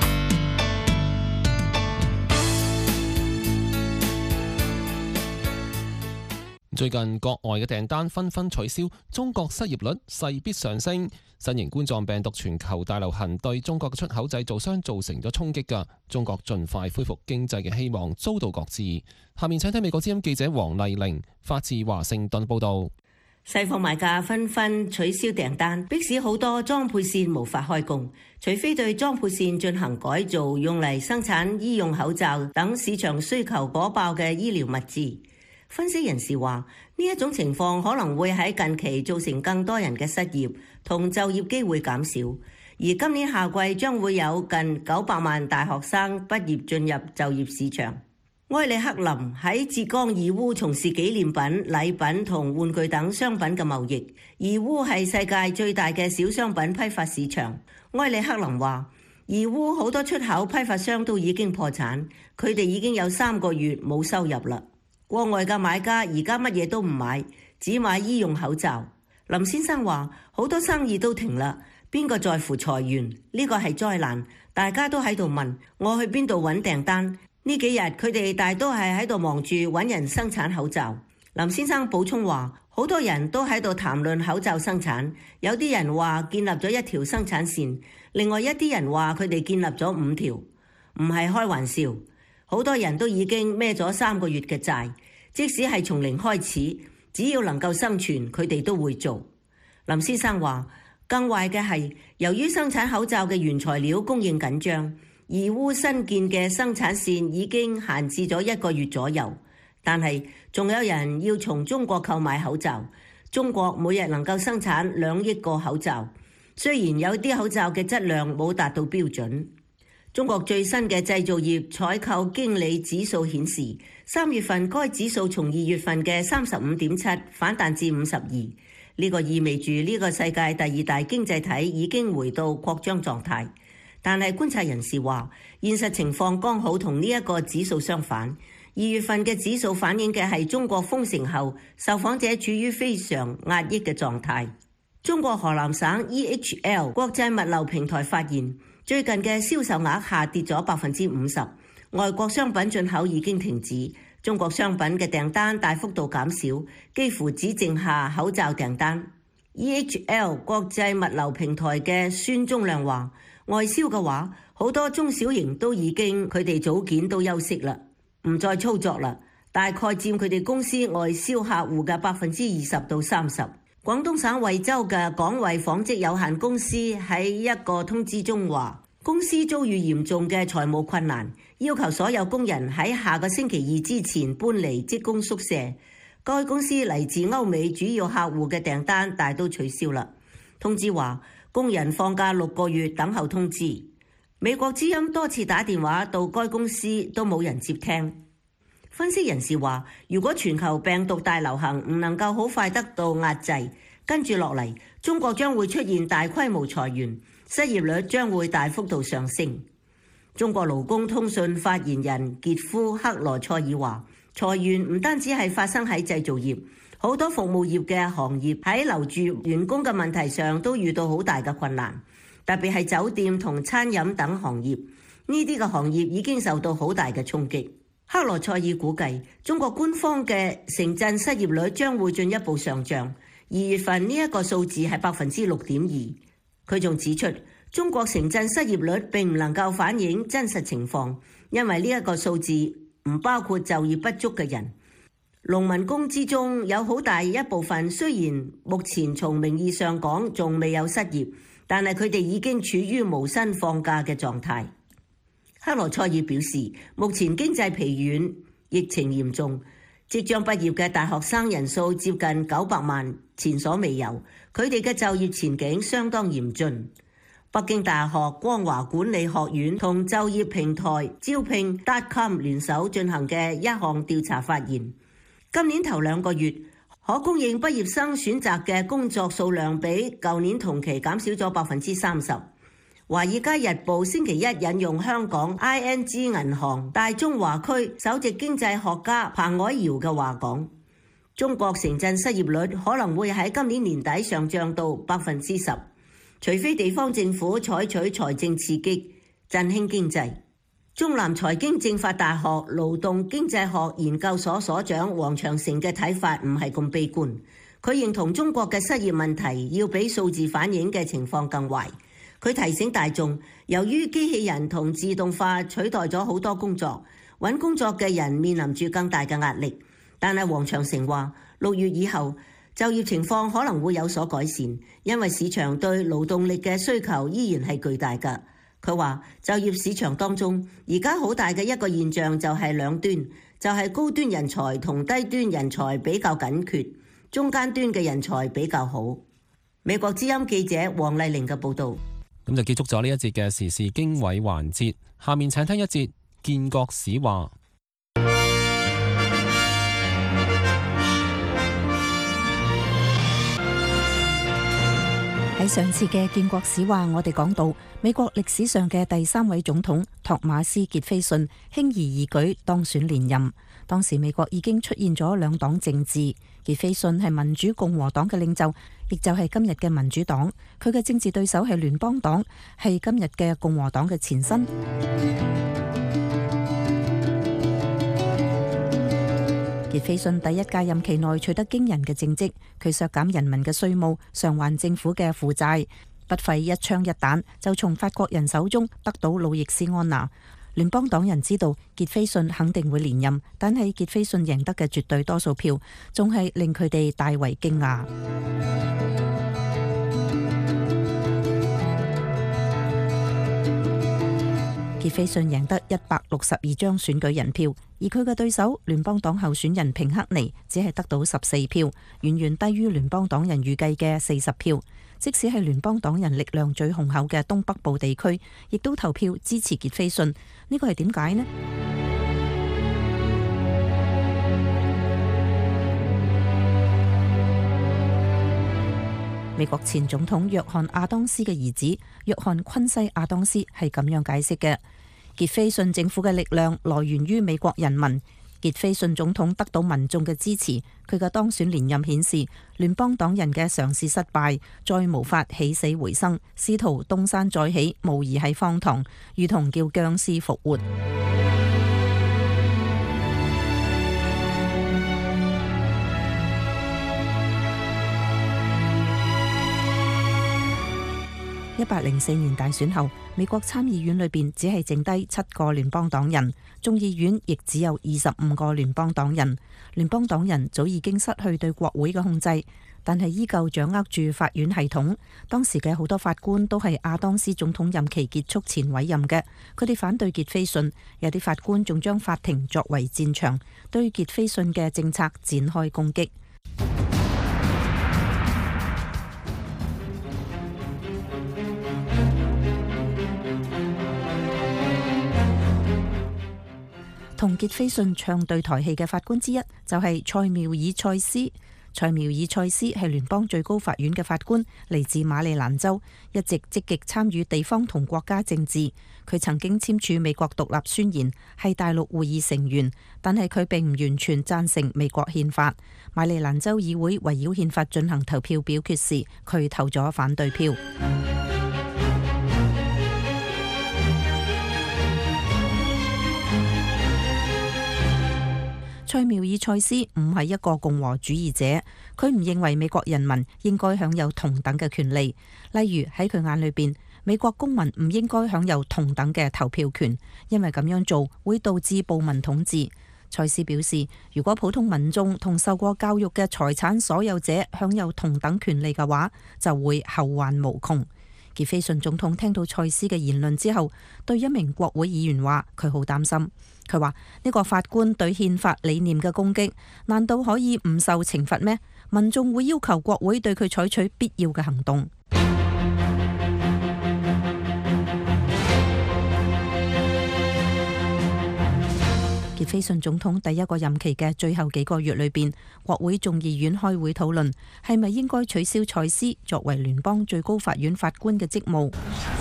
最近國外嘅訂單紛紛取消，中國失業率勢必上升。新型冠狀病毒全球大流行對中國嘅出口製造商造成咗衝擊㗎，中國盡快恢復經濟嘅希望遭到擱置。下面請聽美國之音記者黃麗玲發自華盛頓報導。 西方買家紛紛取消訂單，迫使好多裝配線無法開工，除非對裝配線進行改造，用嚟生產醫用口罩等市場需求火爆嘅醫療物資。分析人士話，呢一種情況可能會喺近期造成更多人嘅失業同就業機會減少，而今年夏季將會有近九百萬大學生畢業進入就業市場。埃里克林喺浙江義烏從事紀念品、禮品同玩具等商品嘅貿易。義烏係世界最大嘅小商品批發市場。埃里克林話，義烏好多出口批發商都已經破產，佢哋已經有三個月冇收入啦。國外嘅買家而家乜嘢都唔買，只買醫用口罩。林先生話，好多生意都停啦，邊個在乎裁員？呢個係災難，大家都喺度問我去邊度揾訂單。呢幾日佢哋大都係喺度忙住揾人生產口罩。林先生補充話，好多人都喺度談論口罩生產，有啲人話建立咗一條生產線，另外一啲人話佢哋建立咗五條，唔係開玩笑。好多人都已經孭咗三個月嘅債，即使係從零開始，只要能夠生存，佢哋都會做。林先生話，更壞嘅係，由於生產口罩嘅原材料供應緊張，義烏新建嘅生產線已經閒置咗一個月左右，但係仲有人要從中國購買口罩。中國每日能夠生產兩億個口罩，雖然有啲口罩嘅質量冇達到標準。中國最新嘅製造業採購經理指數顯示，三月份該指數從二月份嘅三十五點七反彈至五十二，呢個意味住呢個世界第二大經濟體已經回到擴張狀態。但係觀察人士話，現實情況剛好同呢一個指數相反。二月份嘅指數反映嘅係中國封城後受訪者處於非常壓抑嘅狀態。中國河南省 E H L 國際物流平台發現，最近嘅銷售額下跌咗百分之五十，外國商品進口已經停止，中國商品嘅訂單大幅度減少，幾乎只剩下口罩訂單。E H L 國際物流平台嘅孫忠亮話，外銷嘅話，好多中小型都已經佢哋組件都休息啦，唔再操作啦，大概佔佢哋公司外銷客戶嘅百分之二十到三十。廣東省惠州嘅廣惠紡織有限公司喺一個通知中話，公司遭遇嚴重嘅財務困難，要求所有工人喺下個星期二之前搬離職工宿舍。該公司嚟自歐美主要客戶嘅訂單大都取消啦。通知話，工人放假六個月等候通知。美國之音多次打電話到該公司都冇人接聽。分析人士話，如果全球病毒大流行唔能夠好快得到壓制，跟住落嚟，中國將會出現大規模裁員，失業率將會大幅度上升。中國勞工通訊發言人傑夫克羅塞爾話，裁員唔單止係發生喺製造業，好多服務業嘅行業喺留住員工嘅問題上都遇到好大嘅困難，特別係酒店同餐飲等行業，呢啲嘅行業已經受到好大嘅衝擊。克羅塞爾估計，中國官方嘅城鎮失業率將會進一步上漲。二月份呢一個數字係百分之六點二。佢仲指出，中國城鎮失業率並唔能夠反映真實情況，因為呢一個數字唔包括就業不足嘅人。 農民工之中有好大一部分，雖然目前從名義上講仲未有失業，但係佢哋已經處於無薪放假嘅狀態。克羅塞爾表示，目前經濟疲軟，疫情嚴重，即將畢業嘅大學生人數接近九百萬，前所未有。佢哋嘅就業前景相當嚴峻。北京大學光華管理學院同就業平台招聘 dot com 聯手進行嘅一項調查發現，今年頭兩個月可供應畢業生選擇嘅工作數量比舊年同期減少咗百分之三十。華爾街日報星期一引用香港 I N G 銀行大中華區首席經濟學家彭凱瑤嘅話講，中國城鎮失業率可能會喺今年年底上漲到百分之十，除非地方政府採取財政刺激振興經濟。中南財經政法大學勞動經濟學研究所所長黃長成嘅睇法唔係咁悲觀，佢認同中國嘅失業問題要比數字反映嘅情況更壞。佢提醒大眾，由於機器人同自動化取代咗好多工作，揾工作嘅人面臨住更大嘅壓力。但係黃長成話，六月以後就業情況可能會有所改善，因為市場對勞動力嘅需求依然係巨大㗎。佢話就業市場當中，而家好大嘅一個現象就係兩端，就係高端人才同低端人才比較緊缺，中間端嘅人才比較好。美國之音記者黃麗玲嘅報導。 咁就結束咗呢一節嘅時事經緯環節，下面請聽一節建國史話。 喺上次嘅建國史話，我哋講到美國歷史上嘅第三位總統托馬斯傑斐遜輕而易舉當選連任。當時美國已經出現咗兩黨政治，傑斐遜係民主共和黨嘅領袖，亦就係今日嘅民主黨。佢嘅政治對手係聯邦黨，係今日嘅共和黨嘅前身。傑斐遜第一屆任期內取得驚人嘅政績，佢削減人民嘅稅務，償還政府嘅負債，不費一槍一彈就從法國人手中得到路易斯安那。聯邦黨人知道傑斐遜肯定會連任，但係傑斐遜贏得嘅絕對多數票，仲係令佢哋大為驚訝。傑斐遜贏得一百六十二張選舉人票，而佢嘅對手聯邦黨候選人平克尼只係得到十四票，遠遠低於聯邦黨人預計嘅四十票。即使係聯邦黨人力量最雄厚嘅東北部地區，亦都投票支持傑斐遜。呢個係點解呢？美國前總統約翰亞當斯嘅兒子約翰昆西亞當斯係咁樣解釋嘅：傑斐遜政府嘅力量來源於美國人民。傑斐遜總統得到民眾嘅支持，佢嘅當選連任顯示聯邦黨人嘅嘗試失敗，再無法起死回生，試圖東山再起，無疑係荒唐，如同叫僵屍復活。一八零四年大選後，美國參議院裏邊只係剩低七個聯邦黨人，眾議院亦只有二十五個聯邦黨人。聯邦黨人早已經失去對國會嘅控制，但係依舊掌握住法院系統。當時嘅好多法官都係亞當斯總統任期結束前委任嘅，佢哋反對傑斐遜，有啲法官仲將法庭作為戰場，對傑斐遜嘅政策展開攻擊。同傑斐遜唱對台戲嘅法官之一就係塞繆爾塞斯。塞繆爾塞斯係聯邦最高法院嘅法官，嚟自馬里蘭州，一直積極參與地方同國家政治。佢曾經簽署美國獨立宣言，係大陸會議成員，但係佢並唔完全贊成美國憲法。馬里蘭州議會圍繞憲法進行投票表決時，佢投咗反對票。塞繆爾塞斯唔係一個共和主義者，佢唔認為美國人民應該享有同等嘅權利。例如喺佢眼裏邊，美國公民唔應該享有同等嘅投票權，因為咁樣做會導致暴民統治。 蔡斯表示，如果普通民眾同受過教育嘅財產所有者享有同等權利嘅話，就會後患無窮。傑斐遜總統聽到蔡斯嘅言論之後，對一名國會議員話佢好擔心。佢話呢個法官對憲法理念嘅攻擊，難道可以唔受懲罰咩？民眾會要求國會對佢採取必要嘅行動。傑斐遜總統第一個任期嘅最後幾個月裏邊，國會眾議院開會討論係咪應該取消蔡斯作為聯邦最高法院法官嘅職務。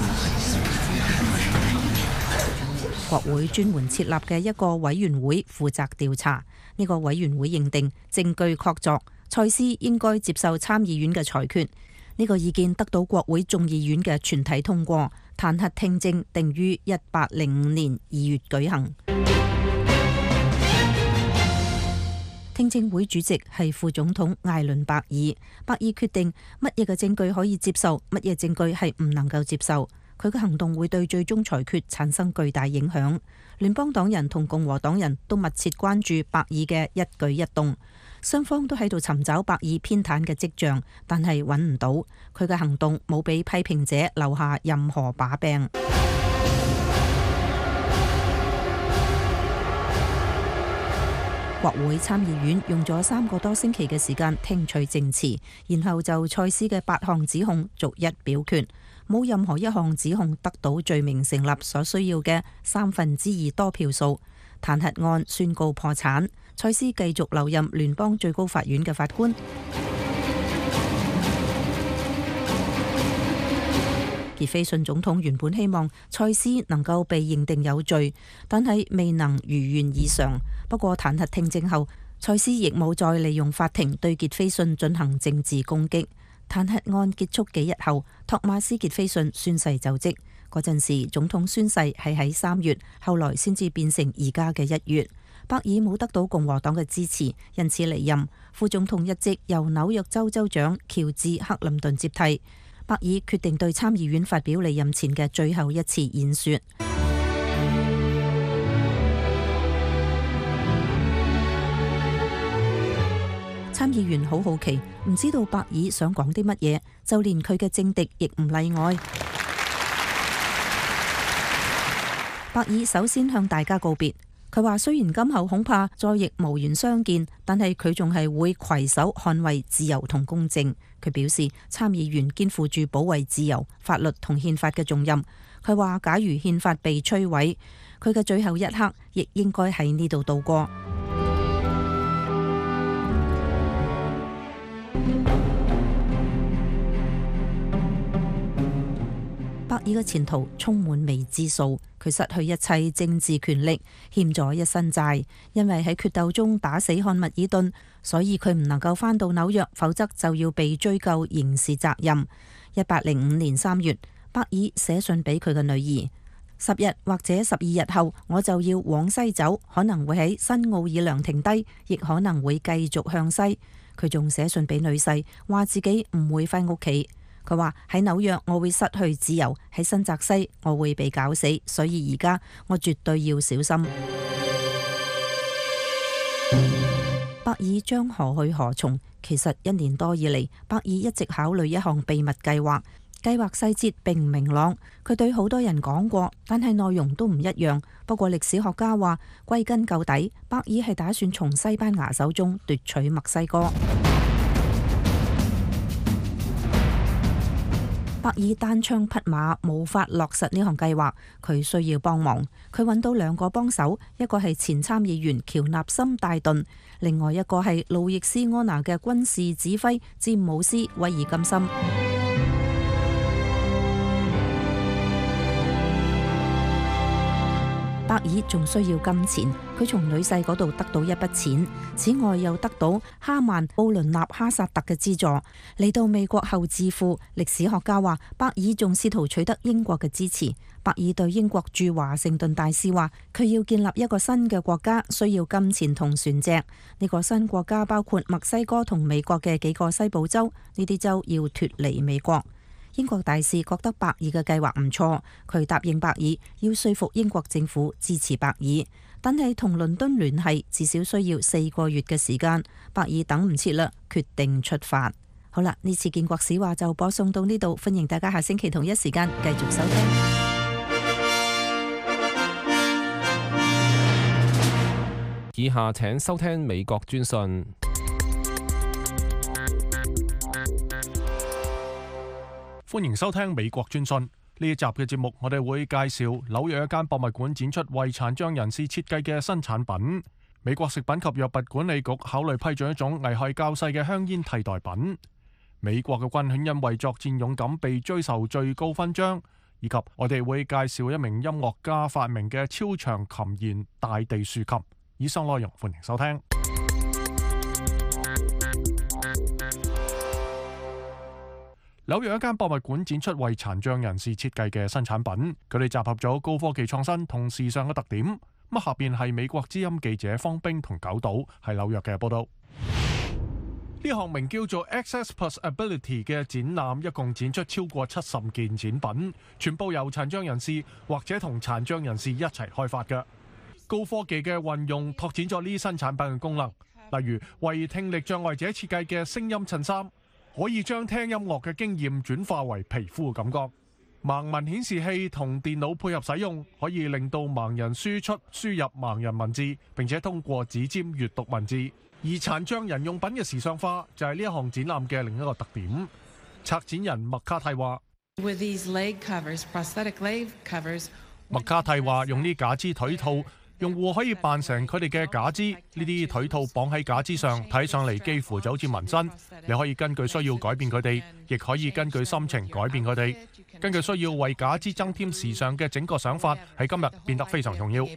國會專門設立嘅一個委員會負責調查，呢個委員會認定證據確鑿，蔡斯應該接受參議院嘅裁決。呢個意見得到國會眾議院嘅全體通過，彈劾聽證定於一八零五年二月舉行。聽證會主席係副總統艾倫伯爾，伯爾決定乜嘢嘅證據可以接受，乜嘢證據係唔能夠接受。佢嘅行動會對最終裁決產生巨大影響。聯邦黨人同共和黨人都密切關注伯爾嘅一舉一動，雙方都喺度尋找伯爾偏袒嘅跡象，但係揾唔到。佢嘅行動冇俾批評者留下任何把柄。國會參議院用咗三個多星期嘅時間聽取證詞，然後就蔡斯嘅八項指控逐一表決，冇任何一項指控得到罪名成立所需要嘅三分之二多票數，彈劾案宣告破產，蔡斯繼續留任聯邦最高法院嘅法官。傑斐遜總統原本希望蔡斯能夠被認定有罪，但係未能如願以償。不過彈劾聽證後，蔡斯亦冇再利用法庭對傑斐遜進行政治攻擊。彈劾案結束幾日後，托馬斯傑斐遜宣誓就職。嗰陣時總統宣誓係喺三月，後來先至變成而家嘅一月。伯爾冇得到共和黨嘅支持，因此離任。副總統一職由紐約州州長喬治克林頓接替。伯爾決定對參議院發表離任前嘅最後一次演說。參議員好好奇，唔知道伯爾想講啲乜嘢，就連佢嘅政敵亦唔例外。伯爾首先向大家告別，佢話雖然今後恐怕再亦無緣相見，但係佢仲係會攜手捍衛自由同公正。佢表示參議員肩負住保衛自由、法律同憲法嘅重任。佢話假如憲法被摧毀，佢嘅最後一刻亦應該喺呢度度過。伯爾嘅前途充滿未知數，佢失去一切政治權力，欠咗一身債，因為喺決鬥中打死漢密爾頓，所以佢唔能夠返到紐約，否則就要被追究刑事責任。一八零五年三月，伯爾寫信俾佢嘅女兒：十日或者十二日後，我就要往西走，可能會喺新奧爾良停低，亦可能會繼續向西。佢仲寫信俾女婿，話自己唔會返屋企。佢話喺紐約我會失去自由，喺新澤西我會被搞死，所以而家我絕對要小心。伯爾將何去何從？其實一年多以嚟，伯爾一直考慮一項秘密計劃，計劃細節並唔明朗。佢對好多人講過，但係內容都唔一樣。不過歷史學家話，歸根究底，伯爾係打算從西班牙手中奪取墨西哥。伯爾單槍匹馬無法落實呢項計劃，佢需要幫忙。佢揾到兩個幫手，一個係前參議員喬納森戴頓，另外一個係路易斯安那嘅軍事指揮詹姆斯威爾金森。伯爾仲需要金錢，佢從女婿嗰度得到一筆錢，此外又得到哈曼奧倫納哈薩特嘅資助。嚟到美國後致富，歷史學家話伯爾仲試圖取得英國嘅支持。伯爾對英國駐華盛頓大使話，佢要建立一個新嘅國家，需要金錢同船隻。呢個新國家包括墨西哥同美國嘅幾個西部州，呢啲州要脫離美國。英國大使覺得伯爾嘅計劃唔錯，佢答應伯爾要說服英國政府支持伯爾。 但係同倫敦聯繫至少需要四個月嘅時間。伯爾等唔切啦，決定出發。好啦，呢次建國史話就播送到呢度，歡迎大家下星期同一時間繼續收聽。 以下請收聽美國專訊。 歡迎收聽美國專訊。呢一集嘅節目，我哋會介紹紐約一間博物館展出為殘障人士設計嘅新產品。美國食品及藥物管理局考慮批准一種危害較細嘅香煙替代品。美國嘅軍犬因為作戰勇敢被追授最高勳章，以及我哋會介紹一名音樂家發明嘅超長琴弦大地豎琴。以上內容歡迎收聽。紐約一間博物館展出為殘障人士設計嘅新產品，佢哋集合咗高科技創新同時尚嘅特點。咁下邊係美國之音記者方冰同九島喺紐約嘅報道。呢項名叫做 Access Plus Ability 嘅展覽，一共展出超過七十件展品，全部由殘障人士或者同殘障人士一齊開發嘅。高科技嘅運用拓展咗呢新產品嘅功能，例如為聽力障礙者設計嘅聲音襯衫，可以將聽音樂嘅經驗轉化為皮膚嘅感覺。盲文顯示器同電腦配合使用，可以令到盲人輸出輸入盲人文字，並且通過指尖閱讀文字。而殘障人用品嘅時尚化就係呢一項展覽嘅另一個特點。策展人麥卡蒂話：麥卡蒂話用呢假肢腿套，用戶可以扮成佢哋嘅假肢，呢啲腿套綁喺假肢上，睇上嚟幾乎就好似紋身。你可以根據需要改變佢哋，亦可以根據心情改變佢哋。根據需要為假肢增添時尚嘅整個想法，喺今日變得非常重要。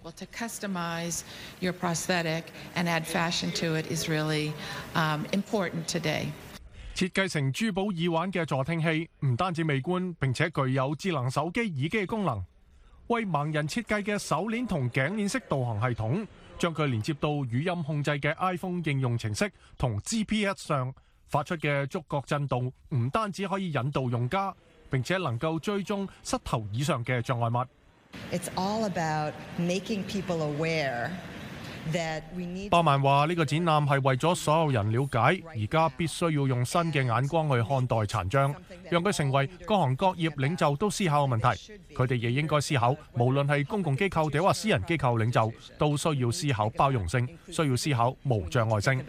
設計成珠寶耳環嘅助聽器，唔單止美觀，並且具有智能手機耳機嘅功能。為盲人設計嘅手鏈同頸鏈式導航系統，將佢連接到語音控制嘅 iPhone 應用程式同 G P S 上，發出嘅觸覺震動唔單止可以引導用家，並且能夠追蹤膝頭以上嘅障礙物。 It's all about making people aware that we need。 巴曼話：呢個展覽係為咗所有人了解，而家必須要用新嘅眼光去看待殘障，讓佢成為各行各業領袖都思考嘅問題。佢哋亦應該思考，無論係公共機構定或私人機構領袖，都需要思考包容性，需要思考無障礙性。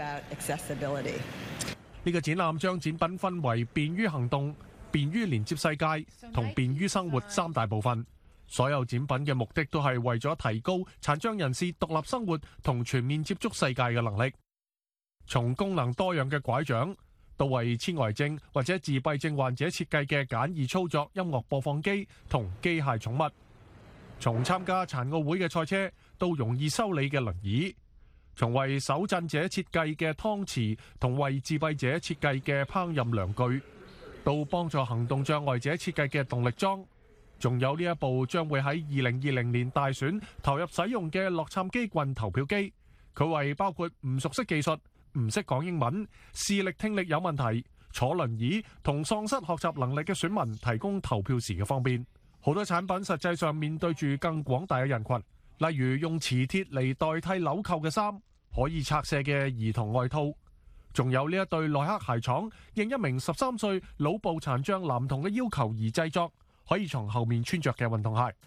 呢個展覽將展品分為便於行動、便於連接世界同便於生活三大部分。所有展品嘅目的都係為咗提高殘障人士獨立生活同全面接觸世界嘅能力。從功能多樣嘅拐杖，到為纖維症或者自閉症患者設計嘅簡易操作音樂播放機同機械寵物；從參加殘奧會嘅賽車，到容易修理嘅輪椅；從為手震者設計嘅湯匙同為自閉者設計嘅烹飪量具，到幫助行動障礙者設計嘅動力裝。仲有呢一部將會喺二零二零年大選投入使用嘅洛杉磯郡投票機，佢為包括唔熟悉技術、唔識講英文、視力聽力有問題、坐輪椅同喪失學習能力嘅選民提供投票時嘅方便。好多產品實際上面對住更廣大嘅人群，例如用磁鐵嚟代替紐扣嘅衫，可以拆卸嘅兒童外套，仲有呢一對耐克鞋廠應一名十三歲腦部殘障男童嘅要求而製作，可以從後面穿着嘅運動鞋。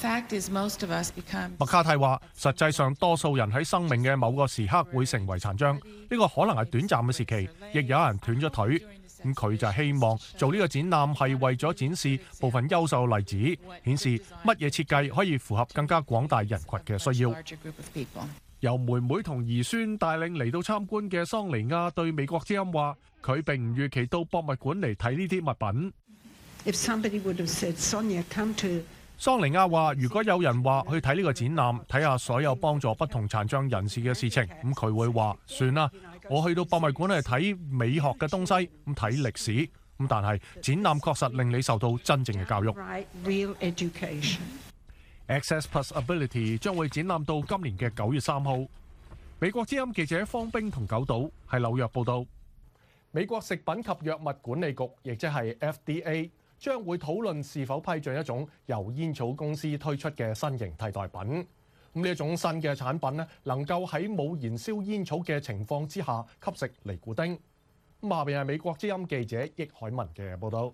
麥卡蒂話：實際上多數人喺生命嘅某個時刻會成為殘障，呢個可能係短暫嘅時期，亦有人斷咗腿。咁佢就希望做呢個展覽係為咗展示部分優秀嘅例子，顯示乜嘢設計可以符合更加廣大人群嘅需要。由妹妹同兒孫帶領嚟到參觀嘅桑尼亞對美國之音話：佢並唔預期到博物館嚟睇呢啲物品。 If somebody would have said, Sonia, come to 桑尼亞話：如果有人話去睇呢個展覽，睇下所有幫助不同殘障人士嘅事情，咁佢會話：算啦，我去到博物館係睇美學嘅東西，咁睇歷史，咁但係展覽確實令你受到真正嘅教育。 real education. Access Plus Ability 將會展覽到今年嘅九月三號。美國之音記者方冰同九島喺紐約報導。美國食品及藥物管理局，亦即係 F D A， 將會討論是否批准一種由煙草公司推出嘅新型替代品。 咁呢一種新嘅產品咧，能夠喺冇燃燒煙草嘅情況之下吸食尼古丁。咁下邊係美國之音記者益海文嘅報導。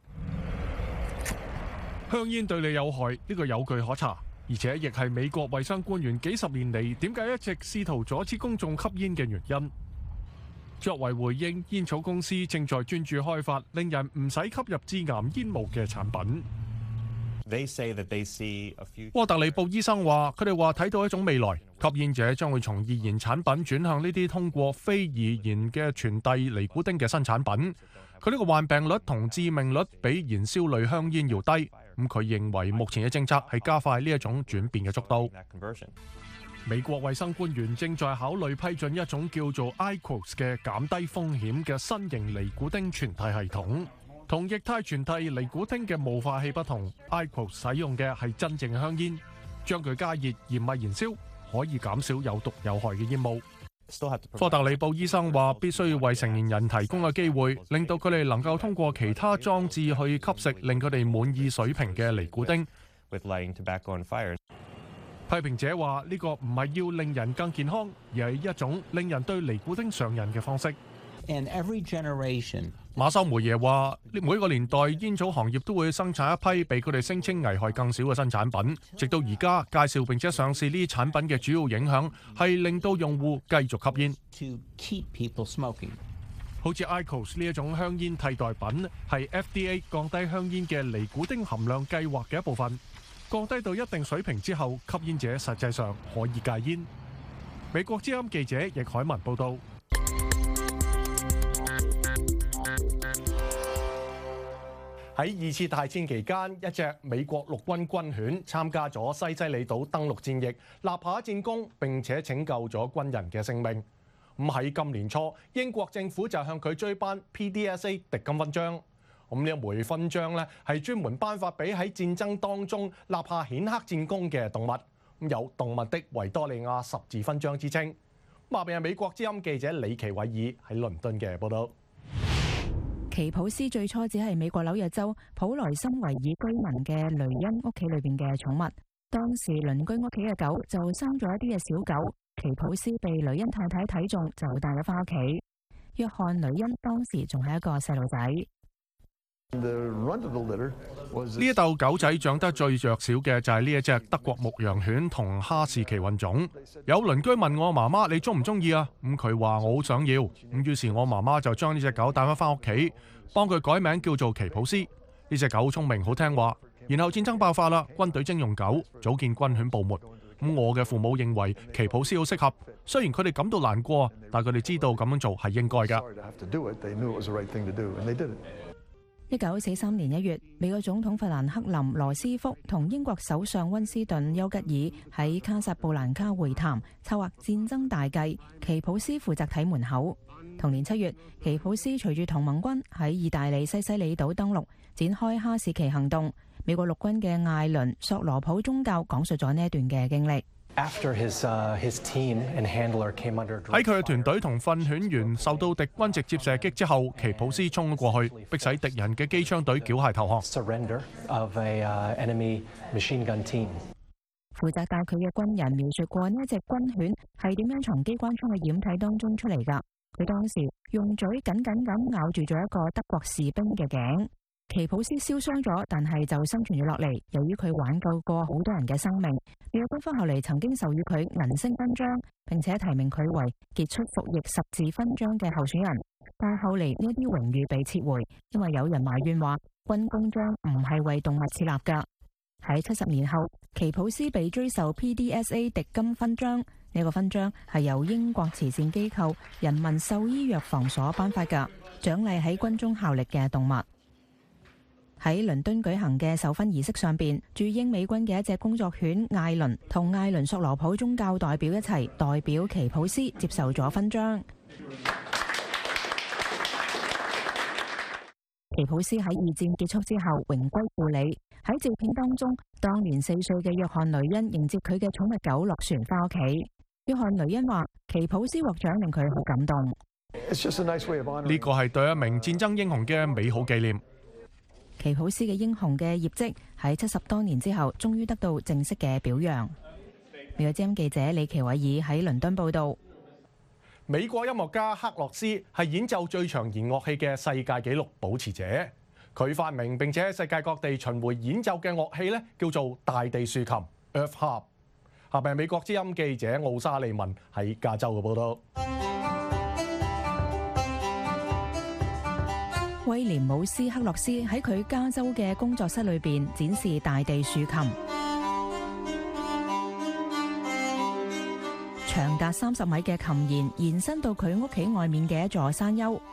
香煙對你有害，呢個有據可查，而且亦係美國衛生官員幾十年嚟點解一直試圖阻止公眾吸煙嘅原因。作為回應，煙草公司正在專注開發令人唔使吸入致癌煙霧嘅產品。沃特利布醫生話：佢哋話睇到一種未來，吸煙者將會從易燃產品轉向呢啲通過非易燃嘅傳遞尼古丁嘅新產品。佢呢個患病率同致命率比燃燒類香煙要低。咁佢認為目前嘅政策係加快呢一種轉變嘅速度。美國衛生官員正在考慮批准一種叫做 IQOS 嘅減低風險嘅新型尼古丁傳遞系統。同液態傳遞尼古丁嘅霧化器不同 ，IQOS 使用嘅係真正嘅香煙，將佢加熱而唔係燃燒，可以減少有毒有害嘅煙霧。科特里布醫生話：必須要為成年人提供嘅機會，令到佢哋能夠通過其他裝置去吸食令佢哋滿意水平嘅尼古丁。批評者話：呢個唔係要令人更健康，而係一種令人對尼古丁上癮嘅方式。馬修梅耶話：每個年代煙草行業都會生產一批被佢哋聲稱危害更少嘅新產品，直到而家介紹並且上市呢啲產品嘅主要影響係令到用戶繼續吸煙。好似 IQOS 呢一種香煙替代品係 F D A 降低香煙嘅尼古丁含量計劃嘅一部分，降低到一定水平之後，吸煙者實際上可以戒煙。美國之音記者易海文報導。喺二次大戰期間，一隻美國陸軍軍犬參加咗西西里島登陸戰役，立下戰功，並且拯救咗軍人嘅性命。咁喺今年初，英國政府就向佢追頒 P D S A 迪金勳章。咁呢一枚勳章咧係專門頒發俾喺戰爭當中立下顯赫戰功嘅動物，咁有動物的維多利亞十字勳章之稱。下邊係美國之音記者李奇偉爾喺倫敦嘅報導。 奇普斯最初只係美國紐約州普萊森維爾居民嘅雷恩屋企裏邊嘅寵物，當時鄰居屋企嘅狗就生咗一啲嘅小狗，奇普斯被雷恩太太睇中，就帶咗翻屋企。約翰雷恩當時仲係一個細路仔。 呢一竇狗仔長得最弱小嘅就係呢一隻德國牧羊犬同哈士奇混種。有鄰居問我媽媽：你中唔中意啊？咁佢話我好想要。咁於是我媽媽就將呢隻狗帶翻翻屋企，幫佢改名叫做奇普斯。呢隻狗聰明好聽話。然後戰爭爆發啦，軍隊徵用狗，組建軍犬部門。咁我嘅父母認為奇普斯好適合，雖然佢哋感到難過，但佢哋知道咁樣做係應該㗎。 一九四三年一月，美國總統富蘭克林羅斯福同英國首相溫斯頓丘吉爾喺卡薩布蘭卡會談，策劃戰爭大計。奇普斯負責睇門口。同年七月，奇普斯隨住同盟軍喺意大利西西里島登陸，展開哈士奇行動。美國陸軍嘅艾倫索羅普宗教講述咗呢一段嘅經歷。 喺佢嘅團隊同訓犬員受到敵軍直接射擊之後，奇普斯衝咗過去，迫使敵人嘅機槍隊繳械投降。 負責帶佢嘅軍人描述過呢一隻軍犬係點樣從機關槍嘅掩體當中出嚟㗎。佢當時用嘴緊緊咁咬住咗一個德國士兵嘅頸。奇普斯燒傷咗，但係就生存咗落嚟。由於佢挽救過好多人嘅生命，美國軍方後嚟曾經授予佢銀星勳章，並且提名佢為傑出服役十字勳章嘅候選人。但係後嚟呢啲榮譽被撤回，因為有人埋怨話軍功章唔係為動物設立㗎。喺七十年後，奇普斯被追授 P D S A 迪金勳章。呢個勳章係由英國慈善機構人民獸醫藥房所頒發㗎，獎勵喺軍中效力嘅動物。喺倫敦舉行嘅授勳儀式上邊，駐英美軍嘅一隻工作犬艾倫同艾倫索羅普宗教代表一齊代表奇普斯接受咗勳章。奇普斯喺二戰結束之後榮歸故里。喺照片當中，當年四歲嘅約翰雷恩迎接佢嘅寵物狗落船翻屋企。約翰雷恩話：奇普斯獲獎令佢好感動。 呢個係對一名戰爭英雄嘅美好紀念。 奇普斯嘅英雄嘅業績喺七十多年之後，終於得到正式嘅表揚。 美國之音記者李奇偉爾喺倫敦報導。 美國音樂家克洛斯係演奏最長弦樂器嘅世界紀錄保持者。佢發明並且喺世界各地巡迴演奏嘅樂器咧，叫做大地豎琴 （Earth Harp）。下邊係美國之音記者奧沙利文喺加州嘅報導。 威廉姆斯克洛斯喺佢加州嘅工作室裏邊展示大地豎琴，長達三十米嘅琴弦延伸到佢屋企外面嘅一座山丘。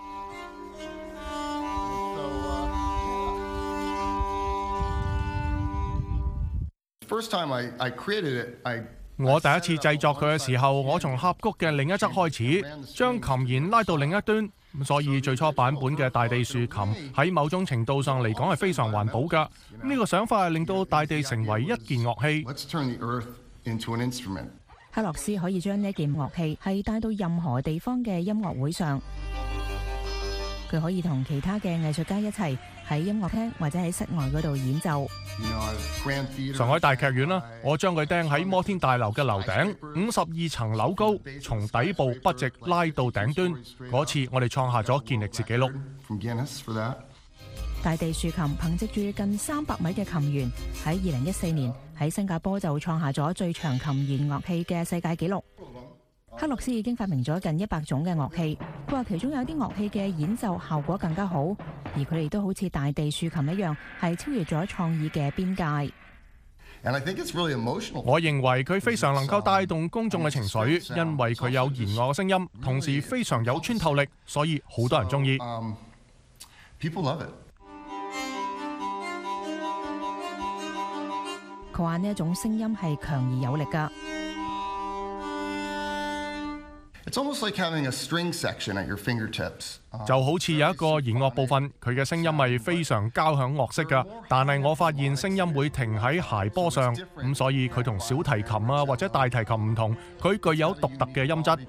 我第一次製作佢嘅時候，我從峽谷嘅另一側開始，將琴弦拉到另一端，所以最初版本嘅大地豎琴喺某種程度上嚟講係非常環保㗎。呢個想法係令到大地成為一件樂器。 克洛斯可以將呢件樂器係帶到任何地方嘅音樂會上，佢可以同其他嘅藝術家一齊喺音樂廳或者喺室外嗰度演奏。 上海大劇院啦，我將佢釘喺摩天大樓嘅樓頂，五十二層樓高，從底部筆直拉到頂端。嗰次我哋創下咗健力士紀錄。 大地豎琴憑藉住近三百米嘅琴弦，喺二零一四年喺新加坡就創下咗最長琴弦樂器嘅世界紀錄。克洛斯已經發明咗近一百種嘅樂器，佢話其中有啲樂器嘅演奏效果更加好，而佢哋都好似大地豎琴一樣，係超越咗創意嘅邊界。 我認為佢非常能夠帶動公眾嘅情緒，因為佢有弦樂嘅聲音，同時非常有穿透力，所以好多人中意。 佢話呢一種聲音係強而有力㗎。 就好似有一個弦樂部分，佢嘅聲音係非常交響樂式㗎，但係我發現聲音會停喺諧波上，咁所以佢同小提琴啊或者大提琴唔同，佢具有獨特嘅音質。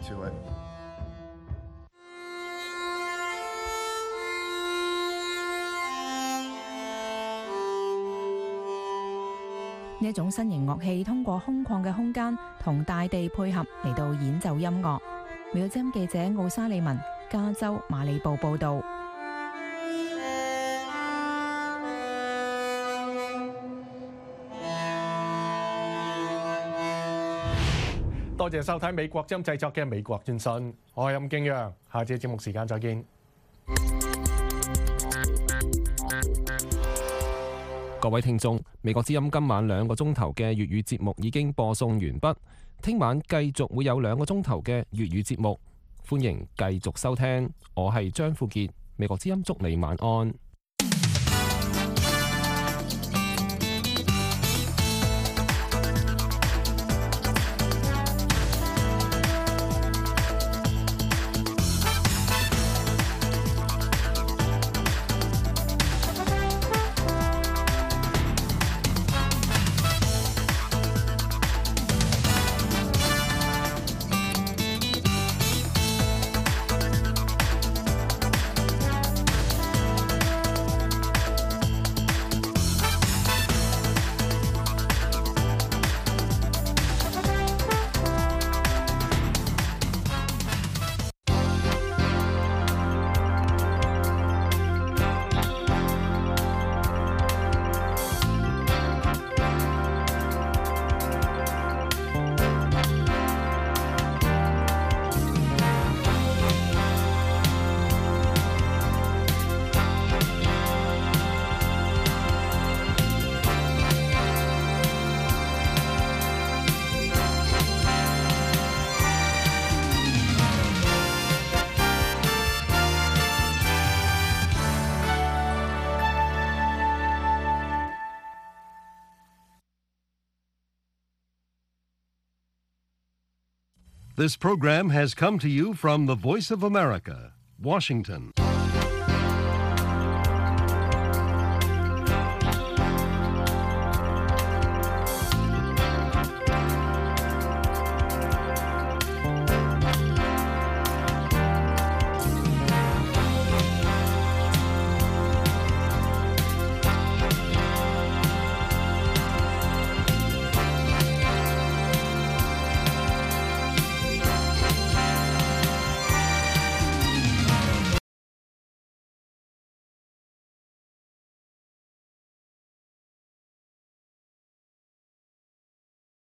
呢一種新型樂器通過空曠嘅空間同大地配合嚟到演奏音樂。美國之音記者奧沙利文，加州馬里布報導。 多謝收睇美國之音製作嘅美國專訊，我係任敬陽，下次節目時間再見。 各位聽眾，美國之音今晚兩個鐘頭嘅粵語節目已經播送完畢，聽晚繼續會有兩個鐘頭嘅粵語節目，歡迎繼續收聽。我係張富傑，美國之音祝你晚安。 This program has come to you from the Voice of America, Washington.